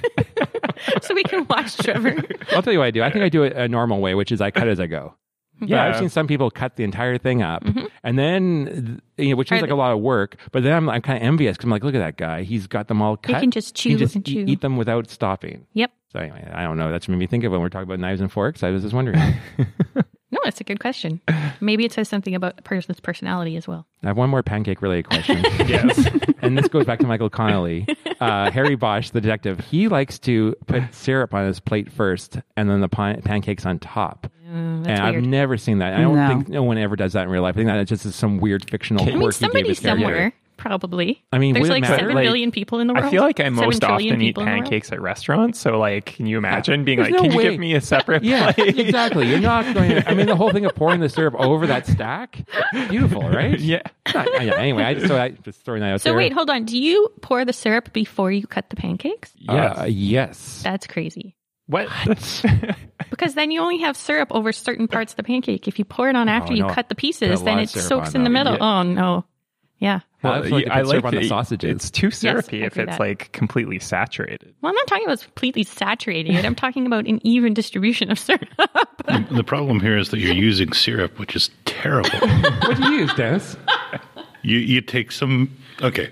so we can watch Trevor. I'll tell you what I do. I think I do it a normal way, which is I cut as I go. Yeah. I've seen some people cut the entire thing up, and then which seems Are like a lot of work. But then I'm kind of envious because I'm like, look at that guy. He's got them all cut. can just chew just and chew. eat them without stopping. Yep. So anyway, I don't know. That's made me think of when we're talking about knives and forks. I was just wondering. No, that's a good question. Maybe it says something about a person's personality as well. I have one more pancake-related question. Yes. And this goes back to Michael Connolly. Harry Bosch, the detective, he likes to put syrup on his plate first and then the pancakes on top. That's And I've weird. never seen that. I don't No. think no one ever does that in real life. I think that just is some weird fictional I quirk mean, he gave Somebody his character. somewhere, probably. I mean, there's would it like matter? 7 Like, billion people in the world. I feel like I 7 most trillion often eat people in the world. pancakes at restaurants. So, like, can you imagine being There's like, no can you way. give me a separate Yeah, plate? exactly. You're not going to, I mean, the whole thing of pouring the syrup over that stack, beautiful, right? Yeah. Yeah, anyway, I just throwing that out So there. wait, hold on. Do you pour the syrup before you cut the pancakes? Yes. That's crazy. What? Because then you only have syrup over certain parts of the pancake. If you pour it on after you no. cut the Put a pieces, lot then of it syrup soaks on in the that. middle. Yeah. Oh no. Yeah. I also like to put syrup on the it. sausages. It's too syrupy I if do it's that. like completely saturated. Well, I'm not talking about completely saturating it. I'm talking about an even distribution of syrup. The problem here is that you're using syrup, which is terrible. What do you use, Dennis? You take some. Okay.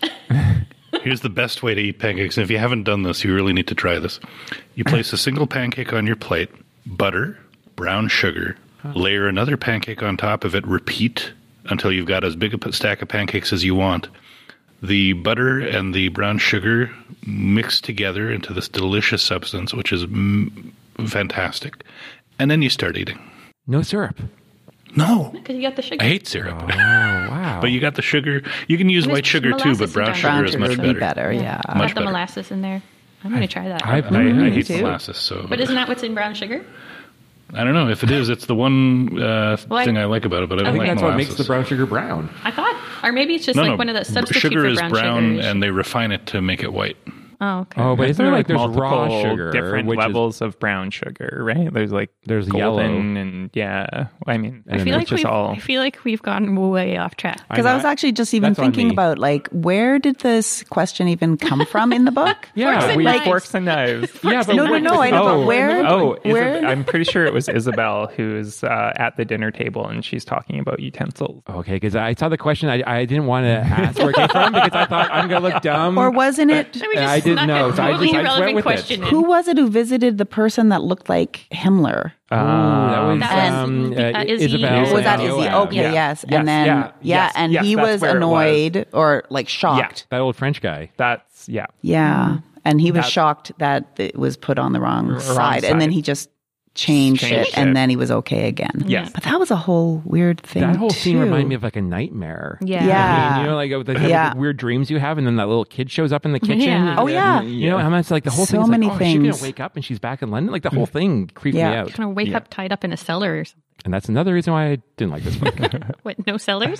Here's the best way to eat pancakes. And if you haven't done this, you really need to try this. You place a single pancake on your plate, butter, brown sugar, layer another pancake on top of it, repeat until you've got as big a stack of pancakes as you want. The butter and the brown sugar mix together into this delicious substance, which is fantastic. And then you start eating. No syrup. No. Because you got the sugar. I hate syrup. Oh, wow. But you got the sugar. You can use And white there's sugar too, but molasses brown in sugar brown is sugar much would better. be better, yeah. Much Got the better. molasses in there. I'm going to try that. I've I hate too. molasses, so. But isn't that what's in brown sugar? I don't know if it is. It's the one thing I like about it, but I I don't think like that's molasses. what makes the brown sugar brown. I thought. Or maybe it's just No, like no, one of the substitutes sugar for is brown brown, sugar. and they refine it to make it white. Oh, okay. Oh, but isn't there like there's multiple raw sugar, different which levels of brown sugar, right? There's like There's golden yellow. and yeah. I mean, And I feel like just all. I feel like we've gotten way off track. Because I was actually just even That's on thinking me. about like, where did this question even come from in the book? Yeah, and we, knives. Forks and knives. yeah, but No, I know, but where? Where? I'm pretty sure it was Isabel who's at the dinner table and she's talking about utensils. Okay, because I saw the question. I didn't want to ask where it came from because I thought I'm going to look dumb. Or wasn't it? We just I didn't snuck know, a so I totally just went irrelevant with it. question in. Who was it who visited the person that looked like Himmler? Ooh, that was That was Izzy. Isabel. Was that and Izzy? Joab. Okay, Yeah. yes. Yes, And then, yeah, yes, and yes, he that's was where it was. annoyed or like shocked. That old French guy. That's yeah. Yeah. And he was That- shocked that it was put on the wrong Wrong side. And then side. he just changed it. Changed And it. then he was okay again. Yes. But that was a whole weird thing. That whole scene too. reminded me of like a nightmare. Yeah. Yeah. I mean, you know, like the Yeah. weird dreams you have, and then that little kid shows up in the kitchen. Yeah. And, Oh, yeah. You know, how much like the whole So thing is many like, oh, is she things. gonna wake up and she's back in London? Like the whole thing creeped me Yeah. out. Kind of wake up tied up in a cellar or something. And that's another reason why I didn't like this book. What, no cellars?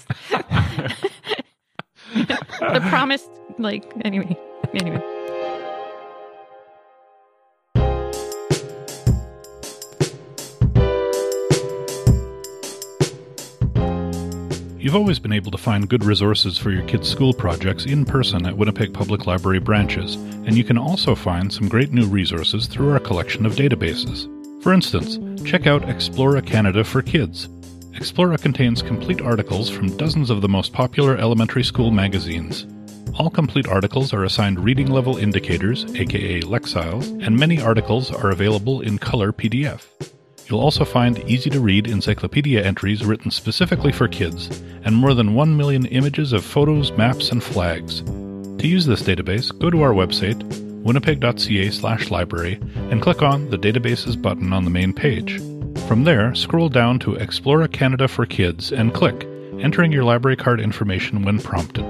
The promised, like, anyway. You've always been able to find good resources for your kids' school projects in person at Winnipeg Public Library branches, and you can also find some great new resources through our collection of databases. For instance, check out Explora Canada for Kids. Explora contains complete articles from dozens of the most popular elementary school magazines. All complete articles are assigned reading level indicators, aka Lexiles, and many articles are available in color PDF. You'll also find easy-to-read encyclopedia entries written specifically for kids, and more than 1 million images of photos, maps, and flags. To use this database, go to our website, winnipeg.ca/library, and click on the Databases button on the main page. From there, scroll down to Explora Canada for Kids and click, entering your library card information when prompted.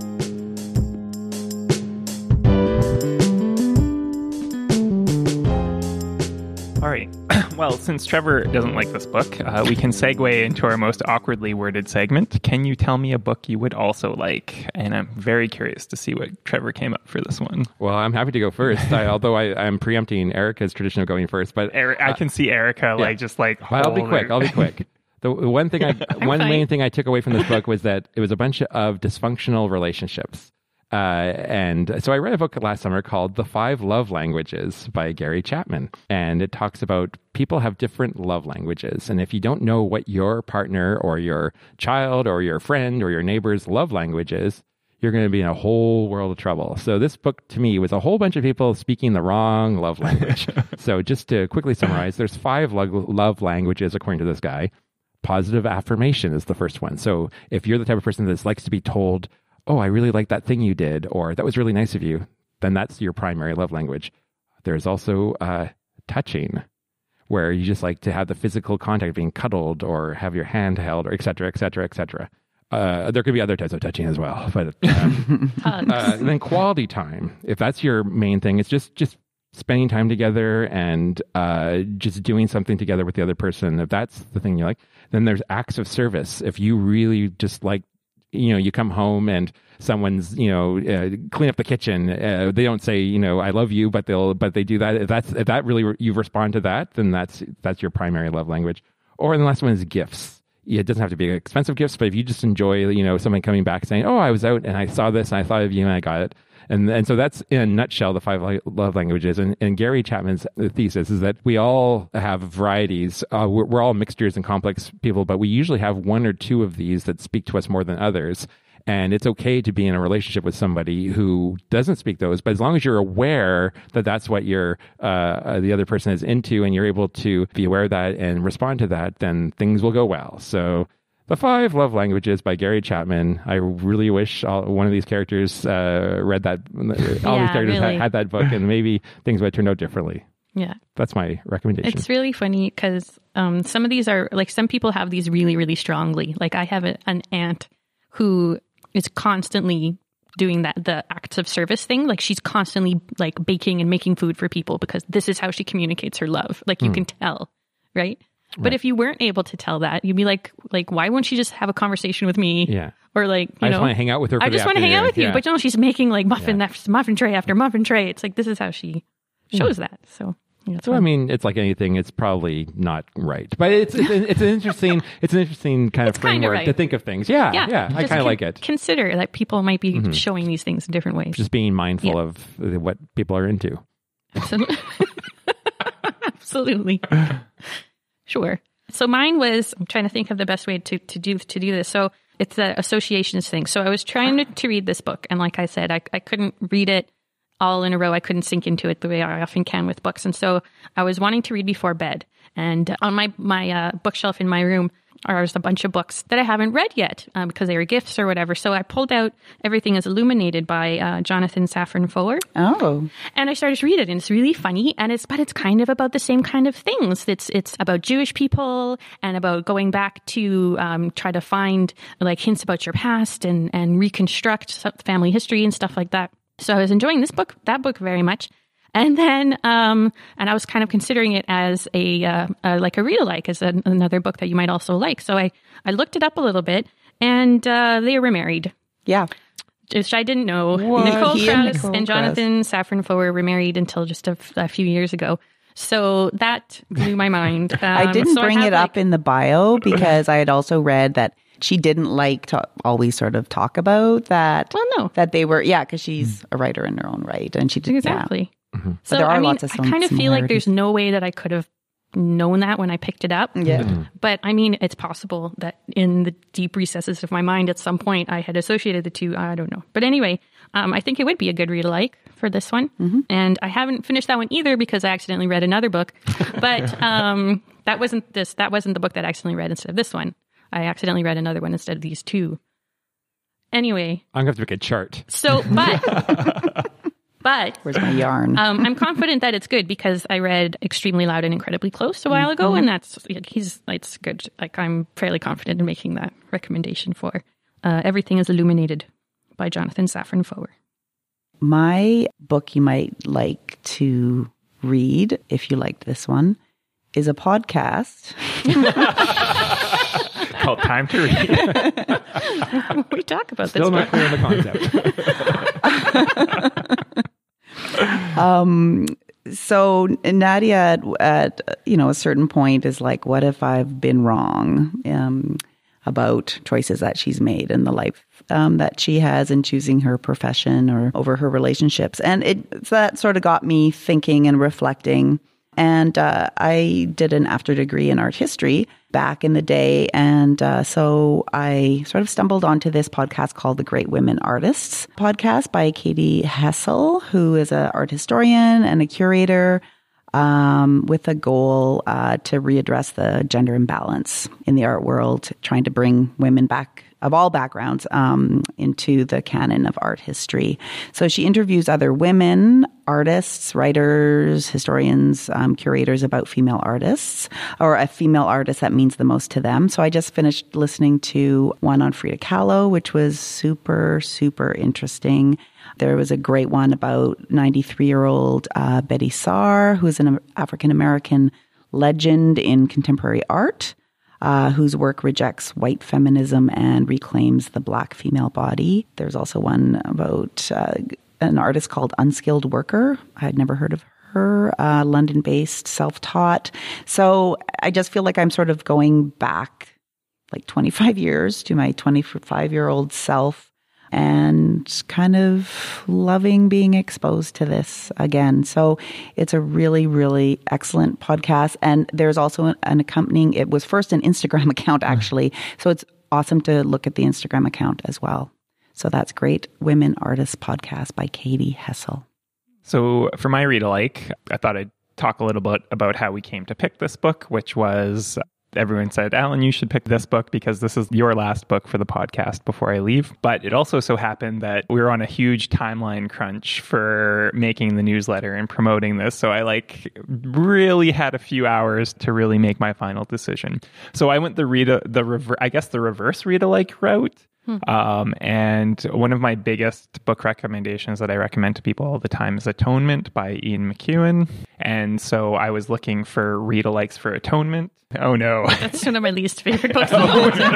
All right. Well, since Trevor doesn't like this book, we can segue into our most awkwardly worded segment. Can you tell me a book you would also like? And I'm very curious to see what Trevor came up for this one. Well, I'm happy to go first, although I'm preempting Erica's tradition of going first. But I can see Erica I'll be quick. I'll be quick. The one thing one fine. main thing I took away from this book was that it was a bunch of dysfunctional relationships. And so I read a book last summer called The 5 Love Languages by Gary Chapman. And it talks about people have different love languages. And if you don't know what your partner or your child or your friend or your neighbor's love language is, you're going to be in a whole world of trouble. So this book to me was a whole bunch of people speaking the wrong love language. So just to quickly summarize, there's 5 love languages according to this guy. Positive affirmation is the first one. So if you're the type of person that likes to be told, oh, I really like that thing you did, or that was really nice of you, then that's your primary love language. There's also touching, where you just like to have the physical contact, being cuddled or have your hand held, or et cetera, et cetera, et cetera. There could be other types of touching as well. But and then quality time, if that's your main thing, it's just spending time together and just doing something together with the other person. If that's the thing you like, then there's acts of service. If you really just like, you come home and someone's, clean up the kitchen. They don't say, I love you, but they do that. If that really, you respond to that, then that's your primary love language. Or the last one is gifts. It doesn't have to be expensive gifts, but if you just enjoy, someone coming back saying, oh, I was out and I saw this and I thought of you and I got it. And so that's in a nutshell, the 5 love languages. And Gary Chapman's thesis is that we all have varieties. We're all mixtures and complex people, but we usually have 1 or 2 of these that speak to us more than others. And it's okay to be in a relationship with somebody who doesn't speak those, but as long as you're aware that that's what the other person is into, and you're able to be aware of that and respond to that, then things will go well. So The 5 Love Languages by Gary Chapman. I really wish one of these characters read that. All these characters really. had that book, and maybe things would have turned out differently. Yeah. That's my recommendation. It's really funny because some of these are, like, some people have these really, really strongly. Like, I have an aunt who is constantly doing the acts of service thing. Like, she's constantly, like, baking and making food for people because this is how she communicates her love. Like, you can tell, right? But if you weren't able to tell that, you'd be like, why won't she just have a conversation with me? Yeah. Or like, I just want to hang out with her. I just want to hang out with you. Yeah. But no, she's making like muffin tray after muffin tray. It's like, this is how she shows that. So, yeah, So I mean, it's like anything; it's probably not right, but it's an interesting kind of framework right. to think of things. Yeah. I Just kind of like it. Consider that people might be showing these things in different ways. Just being mindful of what people are into. Absolutely. Absolutely. Sure. So mine was, I'm trying to think of the best way to do this. So it's the associations thing. So I was trying to read this book. And like I said, I couldn't read it all in a row. I couldn't sink into it the way I often can with books. And so I was wanting to read before bed. And on my bookshelf in my room are a bunch of books that I haven't read yet because they were gifts or whatever. So I pulled out Everything is Illuminated by Jonathan Safran Foer. Oh. And I started to read it, and it's really funny, but it's kind of about the same kind of things. It's about Jewish people and about going back to try to find like hints about your past and reconstruct family history and stuff like that. So I was enjoying that book very much. And then, and I was kind of considering it as a read-alike, as another book that you might also like. So I looked it up a little bit, and they were married. Yeah. Which I didn't know. What? Nicole He and Krauss Nicole and Jonathan Safran Foer were married until just a few years ago. So that blew my mind. I didn't bring it up in the bio because I had also read that she didn't like to always sort of talk about that. Well, no. That they were, because she's a writer in her own right. And she did, Exactly. Mm-hmm. So, there are I mean, lots of I kind of feel like there's similarities. no way that I could have known that when I picked it up. Yeah. But I mean, it's possible that in the deep recesses of my mind at some point I had associated the two. I don't know. But anyway, I think it would be a good read-alike for this one. Mm-hmm. And I haven't finished that one either because I accidentally read another book. But that wasn't the book that I accidentally read instead of this one. I accidentally read another one instead of these two. Anyway. I'm going to have to make a chart. So, but Where's my yarn? I'm confident that it's good because I read Extremely Loud and Incredibly Close a while ago, and it's good. Like, I'm fairly confident in making that recommendation for Everything is Illuminated by Jonathan Safran Foer. My book you might like to read, if you liked this one, is a podcast. Called Time to Read. We talk about Still this not book. clear on the concept. So Nadia at a certain point is like, what if I've been wrong about choices that she's made in the life that she has in choosing her profession or over her relationships? And that sort of got me thinking and reflecting. And I did an after degree in art history back in the day. And so I sort of stumbled onto this podcast called The Great Women Artists podcast by Katie Hessel, who is an art historian and a curator with a goal to readdress the gender imbalance in the art world, trying to bring women back of all backgrounds into the canon of art history. So she interviews other women, artists, writers, historians, curators about female artists, or a female artist that means the most to them. So I just finished listening to one on Frida Kahlo, which was super, super interesting. There was a great one about 93-year-old Betty Saar, who's an African-American legend in contemporary art, whose work rejects white feminism and reclaims the Black female body. There's also one about an artist called Unskilled Worker. I had never heard of her, London-based, self-taught. So I just feel like I'm sort of going back like 25 years to my 25-year-old self and kind of loving being exposed to this again. So it's a really, really excellent podcast. And there's also an accompanying, it was first an Instagram account actually. So it's awesome to look at the Instagram account as well. So that's Great Women Artists Podcast by Katie Hessel. So for my read-alike, I thought I'd talk a little bit about how we came to pick this book, which was... Everyone said, Alan, you should pick this book because this is your last book for the podcast before I leave. But it also so happened that we were on a huge timeline crunch for making the newsletter and promoting this. So I really had a few hours to really make my final decision. So I went the reverse read-alike route. And one of my biggest book recommendations that I recommend to people all the time is Atonement by Ian McEwan. And so I was looking for read-alikes for Atonement. Oh, no. That's one of my least favorite books. So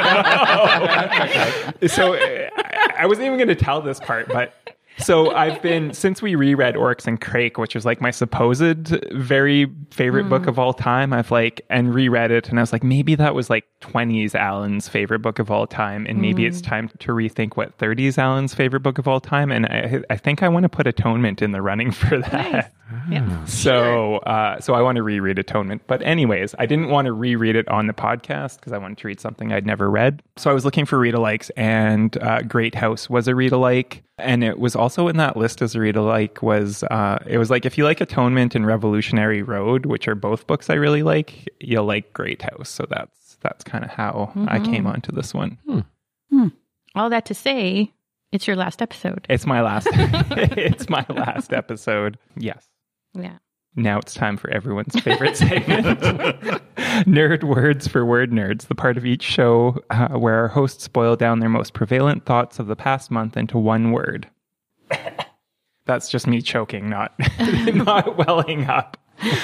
I wasn't even going to tell this part, but so since we reread Oryx and Crake, which was like my supposed very favorite book of all time, and reread it, and I was like, maybe that was like 20s Alan's favorite book of all time, and maybe it's time to rethink what 30s Alan's favorite book of all time, and I think I want to put Atonement in the running for that. Nice. Yeah. So I want to reread Atonement. But anyways, I didn't want to reread it on the podcast because I wanted to read something I'd never read. So I was looking for read-alikes, and Great House was a read-alike. And it was also in that list as a read-alike it was like, if you like Atonement and Revolutionary Road, which are both books I really like, you'll like Great House. So that's kind of how I came onto this one. All that to say, it's your last episode. It's my last episode. Yes. Yeah. Now it's time for everyone's favorite segment, Nerd Words for Word Nerds, the part of each show where our hosts boil down their most prevalent thoughts of the past month into one word. That's just me choking, not welling up.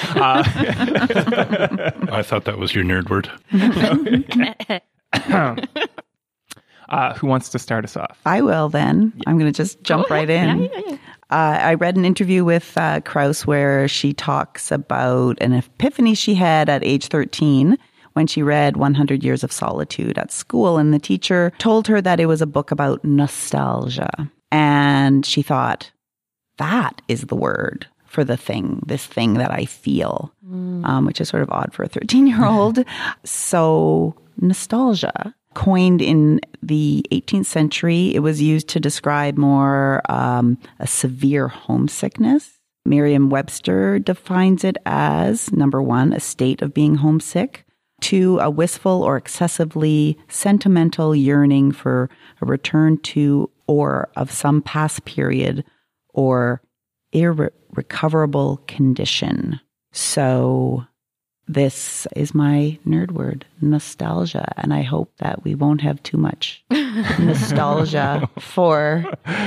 I thought that was your nerd word. Who wants to start us off? I will then. I'm going to just jump right in. Yeah. I read an interview with Krauss where she talks about an epiphany she had at age 13 when she read 100 Years of Solitude at school. And the teacher told her that it was a book about nostalgia. And she thought, that is the word for this thing that I feel, which is sort of odd for a 13-year-old. So nostalgia, coined in the 18th century, it was used to describe more a severe homesickness. Merriam-Webster defines it as, number one, a state of being homesick, two, a wistful or excessively sentimental yearning for a return to or of some past period or irrecoverable condition. So this is my nerd word, nostalgia, and I hope that we won't have too much nostalgia for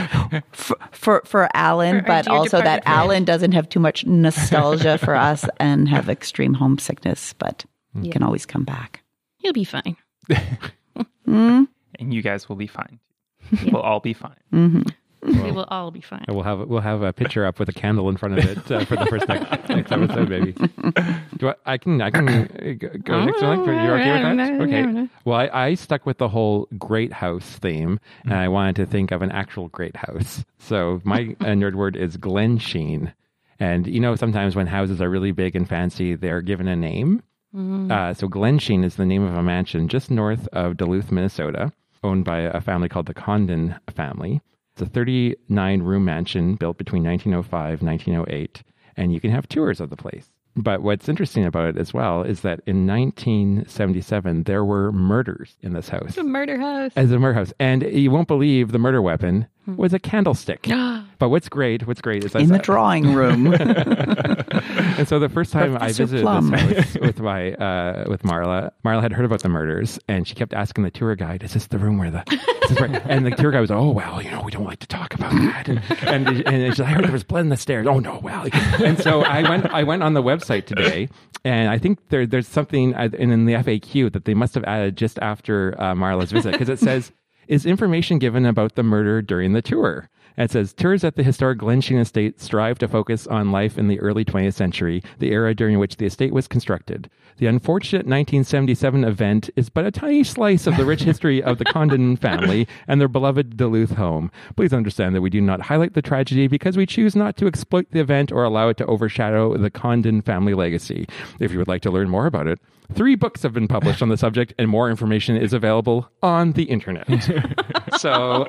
Alan, but also that Alan doesn't have too much nostalgia for us and have extreme homesickness, but you can always come back. You'll be fine. And you guys will be fine. We'll all be fine. Mm-hmm. We will all be fine. We'll have a picture up with a candle in front of it for the first next episode, maybe. I can go next one? You're okay with that? Okay. Well, I stuck with the whole great house theme, and I wanted to think of an actual great house. So my nerd word is Glensheen. And sometimes when houses are really big and fancy, they're given a name. So Glensheen is the name of a mansion just north of Duluth, Minnesota, owned by a family called the Condon family. It's a 39-room mansion built between 1905 and 1908, and you can have tours of the place. But what's interesting about it as well is that in 1977, there were murders in this house. It's a murder house. As a murder house. And you won't believe the murder weapon was a candlestick. But what's great is that... In the drawing room. And so the first time Professor I visited Plum. this house with Marla had heard about the murders, and she kept asking the tour guide, is this the room where and the tour guide was, oh, well, we don't like to talk about that. And she's like, I heard there was blood in the stairs. Oh, no, well. And so I went on the website today, and I think there's something in the FAQ that they must have added just after Marla's visit, because it says, is information given about the murder during the tour? And it says, tours at the historic Glensheen estate strive to focus on life in the early 20th century, the era during which the estate was constructed. The unfortunate 1977 event is but a tiny slice of the rich history of the Condon family and their beloved Duluth home. Please understand that we do not highlight the tragedy because we choose not to exploit the event or allow it to overshadow the Condon family legacy. If you would like to learn more about it, 3 books have been published on the subject, and more information is available on the internet. So,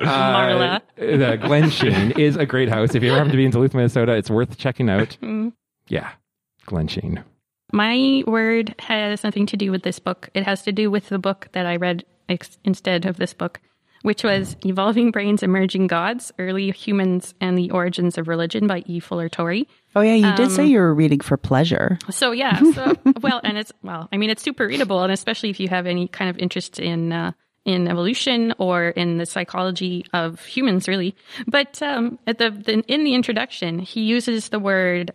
the Glensheen is a great house. If you ever happen to be in Duluth, Minnesota, it's worth checking out. Yeah, Glensheen. My word has nothing to do with this book. It has to do with the book that I read instead of this book, which was Evolving Brains, Emerging Gods, Early Humans and the Origins of Religion by E. Fuller Torrey. Oh, yeah, you did say you were reading for pleasure. So, yeah. It's super readable, and especially if you have any kind of interest in in evolution or in the psychology of humans, really. But in the introduction, he uses the word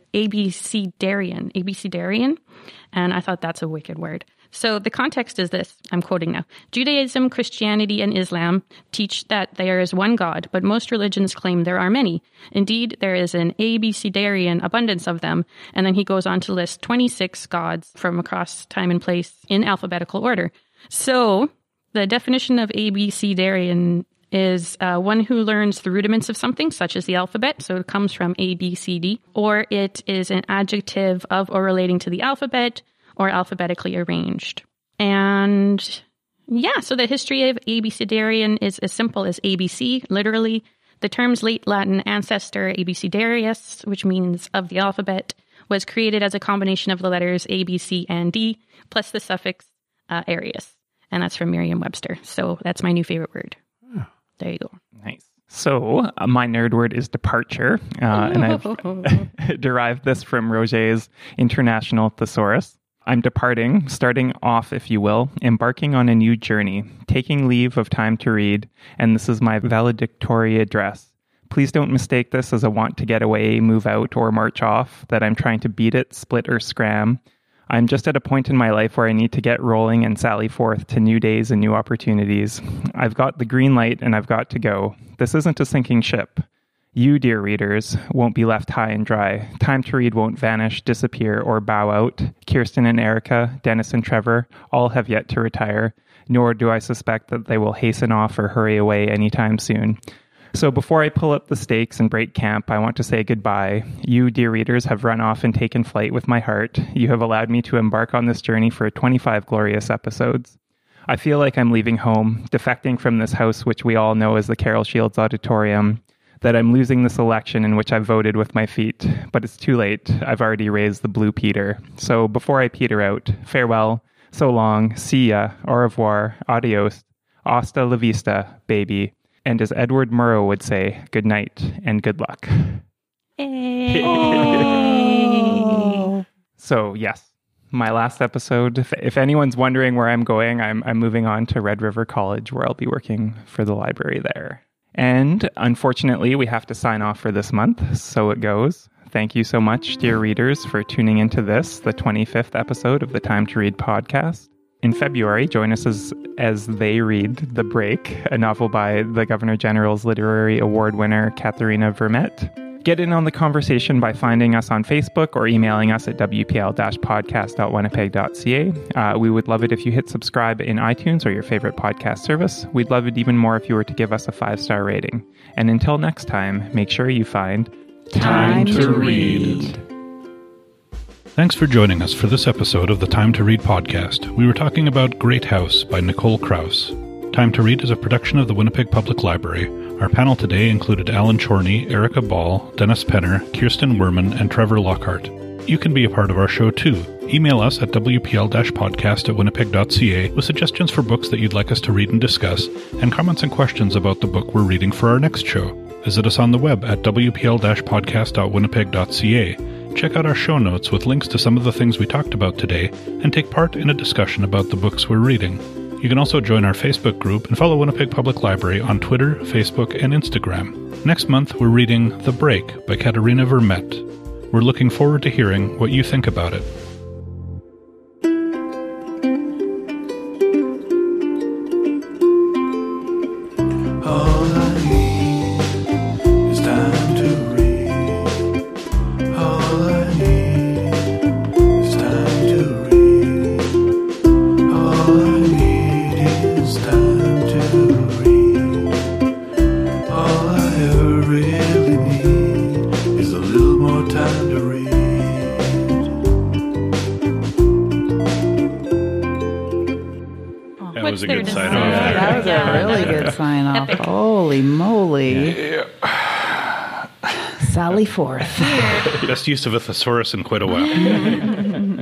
abecedarian, and I thought that's a wicked word. So the context is this, I'm quoting now. Judaism, Christianity, and Islam teach that there is one God, but most religions claim there are many. Indeed, there is an abecedarian abundance of them. And then he goes on to list 26 gods from across time and place in alphabetical order. So the definition of abecedarian is one who learns the rudiments of something, such as the alphabet. So it comes from A, B, C, D. Or it is an adjective of or relating to the alphabet, or alphabetically arranged. And yeah, so the history of abecedarian is as simple as ABC, literally. The term's late Latin ancestor, abecedarius, which means of the alphabet, was created as a combination of the letters A, B, C, and D, plus the suffix arius. And that's from Merriam-Webster. So that's my new favorite word. There you go. Nice. So my nerd word is departure, and I've derived this from Roget's International Thesaurus. I'm departing, starting off, if you will, embarking on a new journey, taking leave of time to read, and this is my valedictory address. Please don't mistake this as a want to get away, move out, or march off, that I'm trying to beat it, split, or scram. I'm just at a point in my life where I need to get rolling and sally forth to new days and new opportunities. I've got the green light and I've got to go. This isn't a sinking ship. You, dear readers, won't be left high and dry. Time to Read won't vanish, disappear, or bow out. Kirsten and Erica, Dennis and Trevor, all have yet to retire, nor do I suspect that they will hasten off or hurry away anytime soon. So before I pull up the stakes and break camp, I want to say goodbye. You, dear readers, have run off and taken flight with my heart. You have allowed me to embark on this journey for 25 glorious episodes. I feel like I'm leaving home, defecting from this house which we all know as the Carol Shields Auditorium, that I'm losing this election in which I voted with my feet. But it's too late. I've already raised the blue Peter. So before I peter out, farewell, so long, see ya, au revoir, adios, hasta la vista, baby. And as Edward Murrow would say, good night and good luck. Oh. So yes, my last episode. If anyone's wondering where I'm going, I'm moving on to Red River College, where I'll be working for the library there. And unfortunately, we have to sign off for this month, so it goes. Thank you so much, dear readers, for tuning into this, the 25th episode of the Time to Read podcast. In February, join us as they read The Break, a novel by the Governor General's Literary Award winner, Katharina Vermette. Get in on the conversation by finding us on Facebook or emailing us at wpl-podcast.winnipeg.ca. We would love it if you hit subscribe in iTunes or your favorite podcast service. We'd love it even more if you were to give us a 5-star rating. And until next time, make sure you find Time to Read. Thanks for joining us for this episode of the Time to Read podcast. We were talking about Great House by Nicole Krauss. Time to Read is a production of the Winnipeg Public Library. Our panel today included Alan Chorney, Erica Ball, Dennis Penner, Kirsten Werman, and Trevor Lockhart. You can be a part of our show too. Email us at wpl-podcast@winnipeg.ca with suggestions for books that you'd like us to read and discuss, and comments and questions about the book we're reading for our next show. Visit us on the web at wpl-podcast.winnipeg.ca. Check out our show notes with links to some of the things we talked about today, and take part in a discussion about the books we're reading. You can also join our Facebook group and follow Winnipeg Public Library on Twitter, Facebook, and Instagram. Next month, we're reading The Break by Katharina Vermette. We're looking forward to hearing what you think about it. All I need is time to read. All I need is time to read. All I need is time to read. All I ever really need is a little more time to read. That was a good What's sign there to off. say? That was a really good sign off. Holy moly. Sally forth. Best use of a thesaurus in quite a while.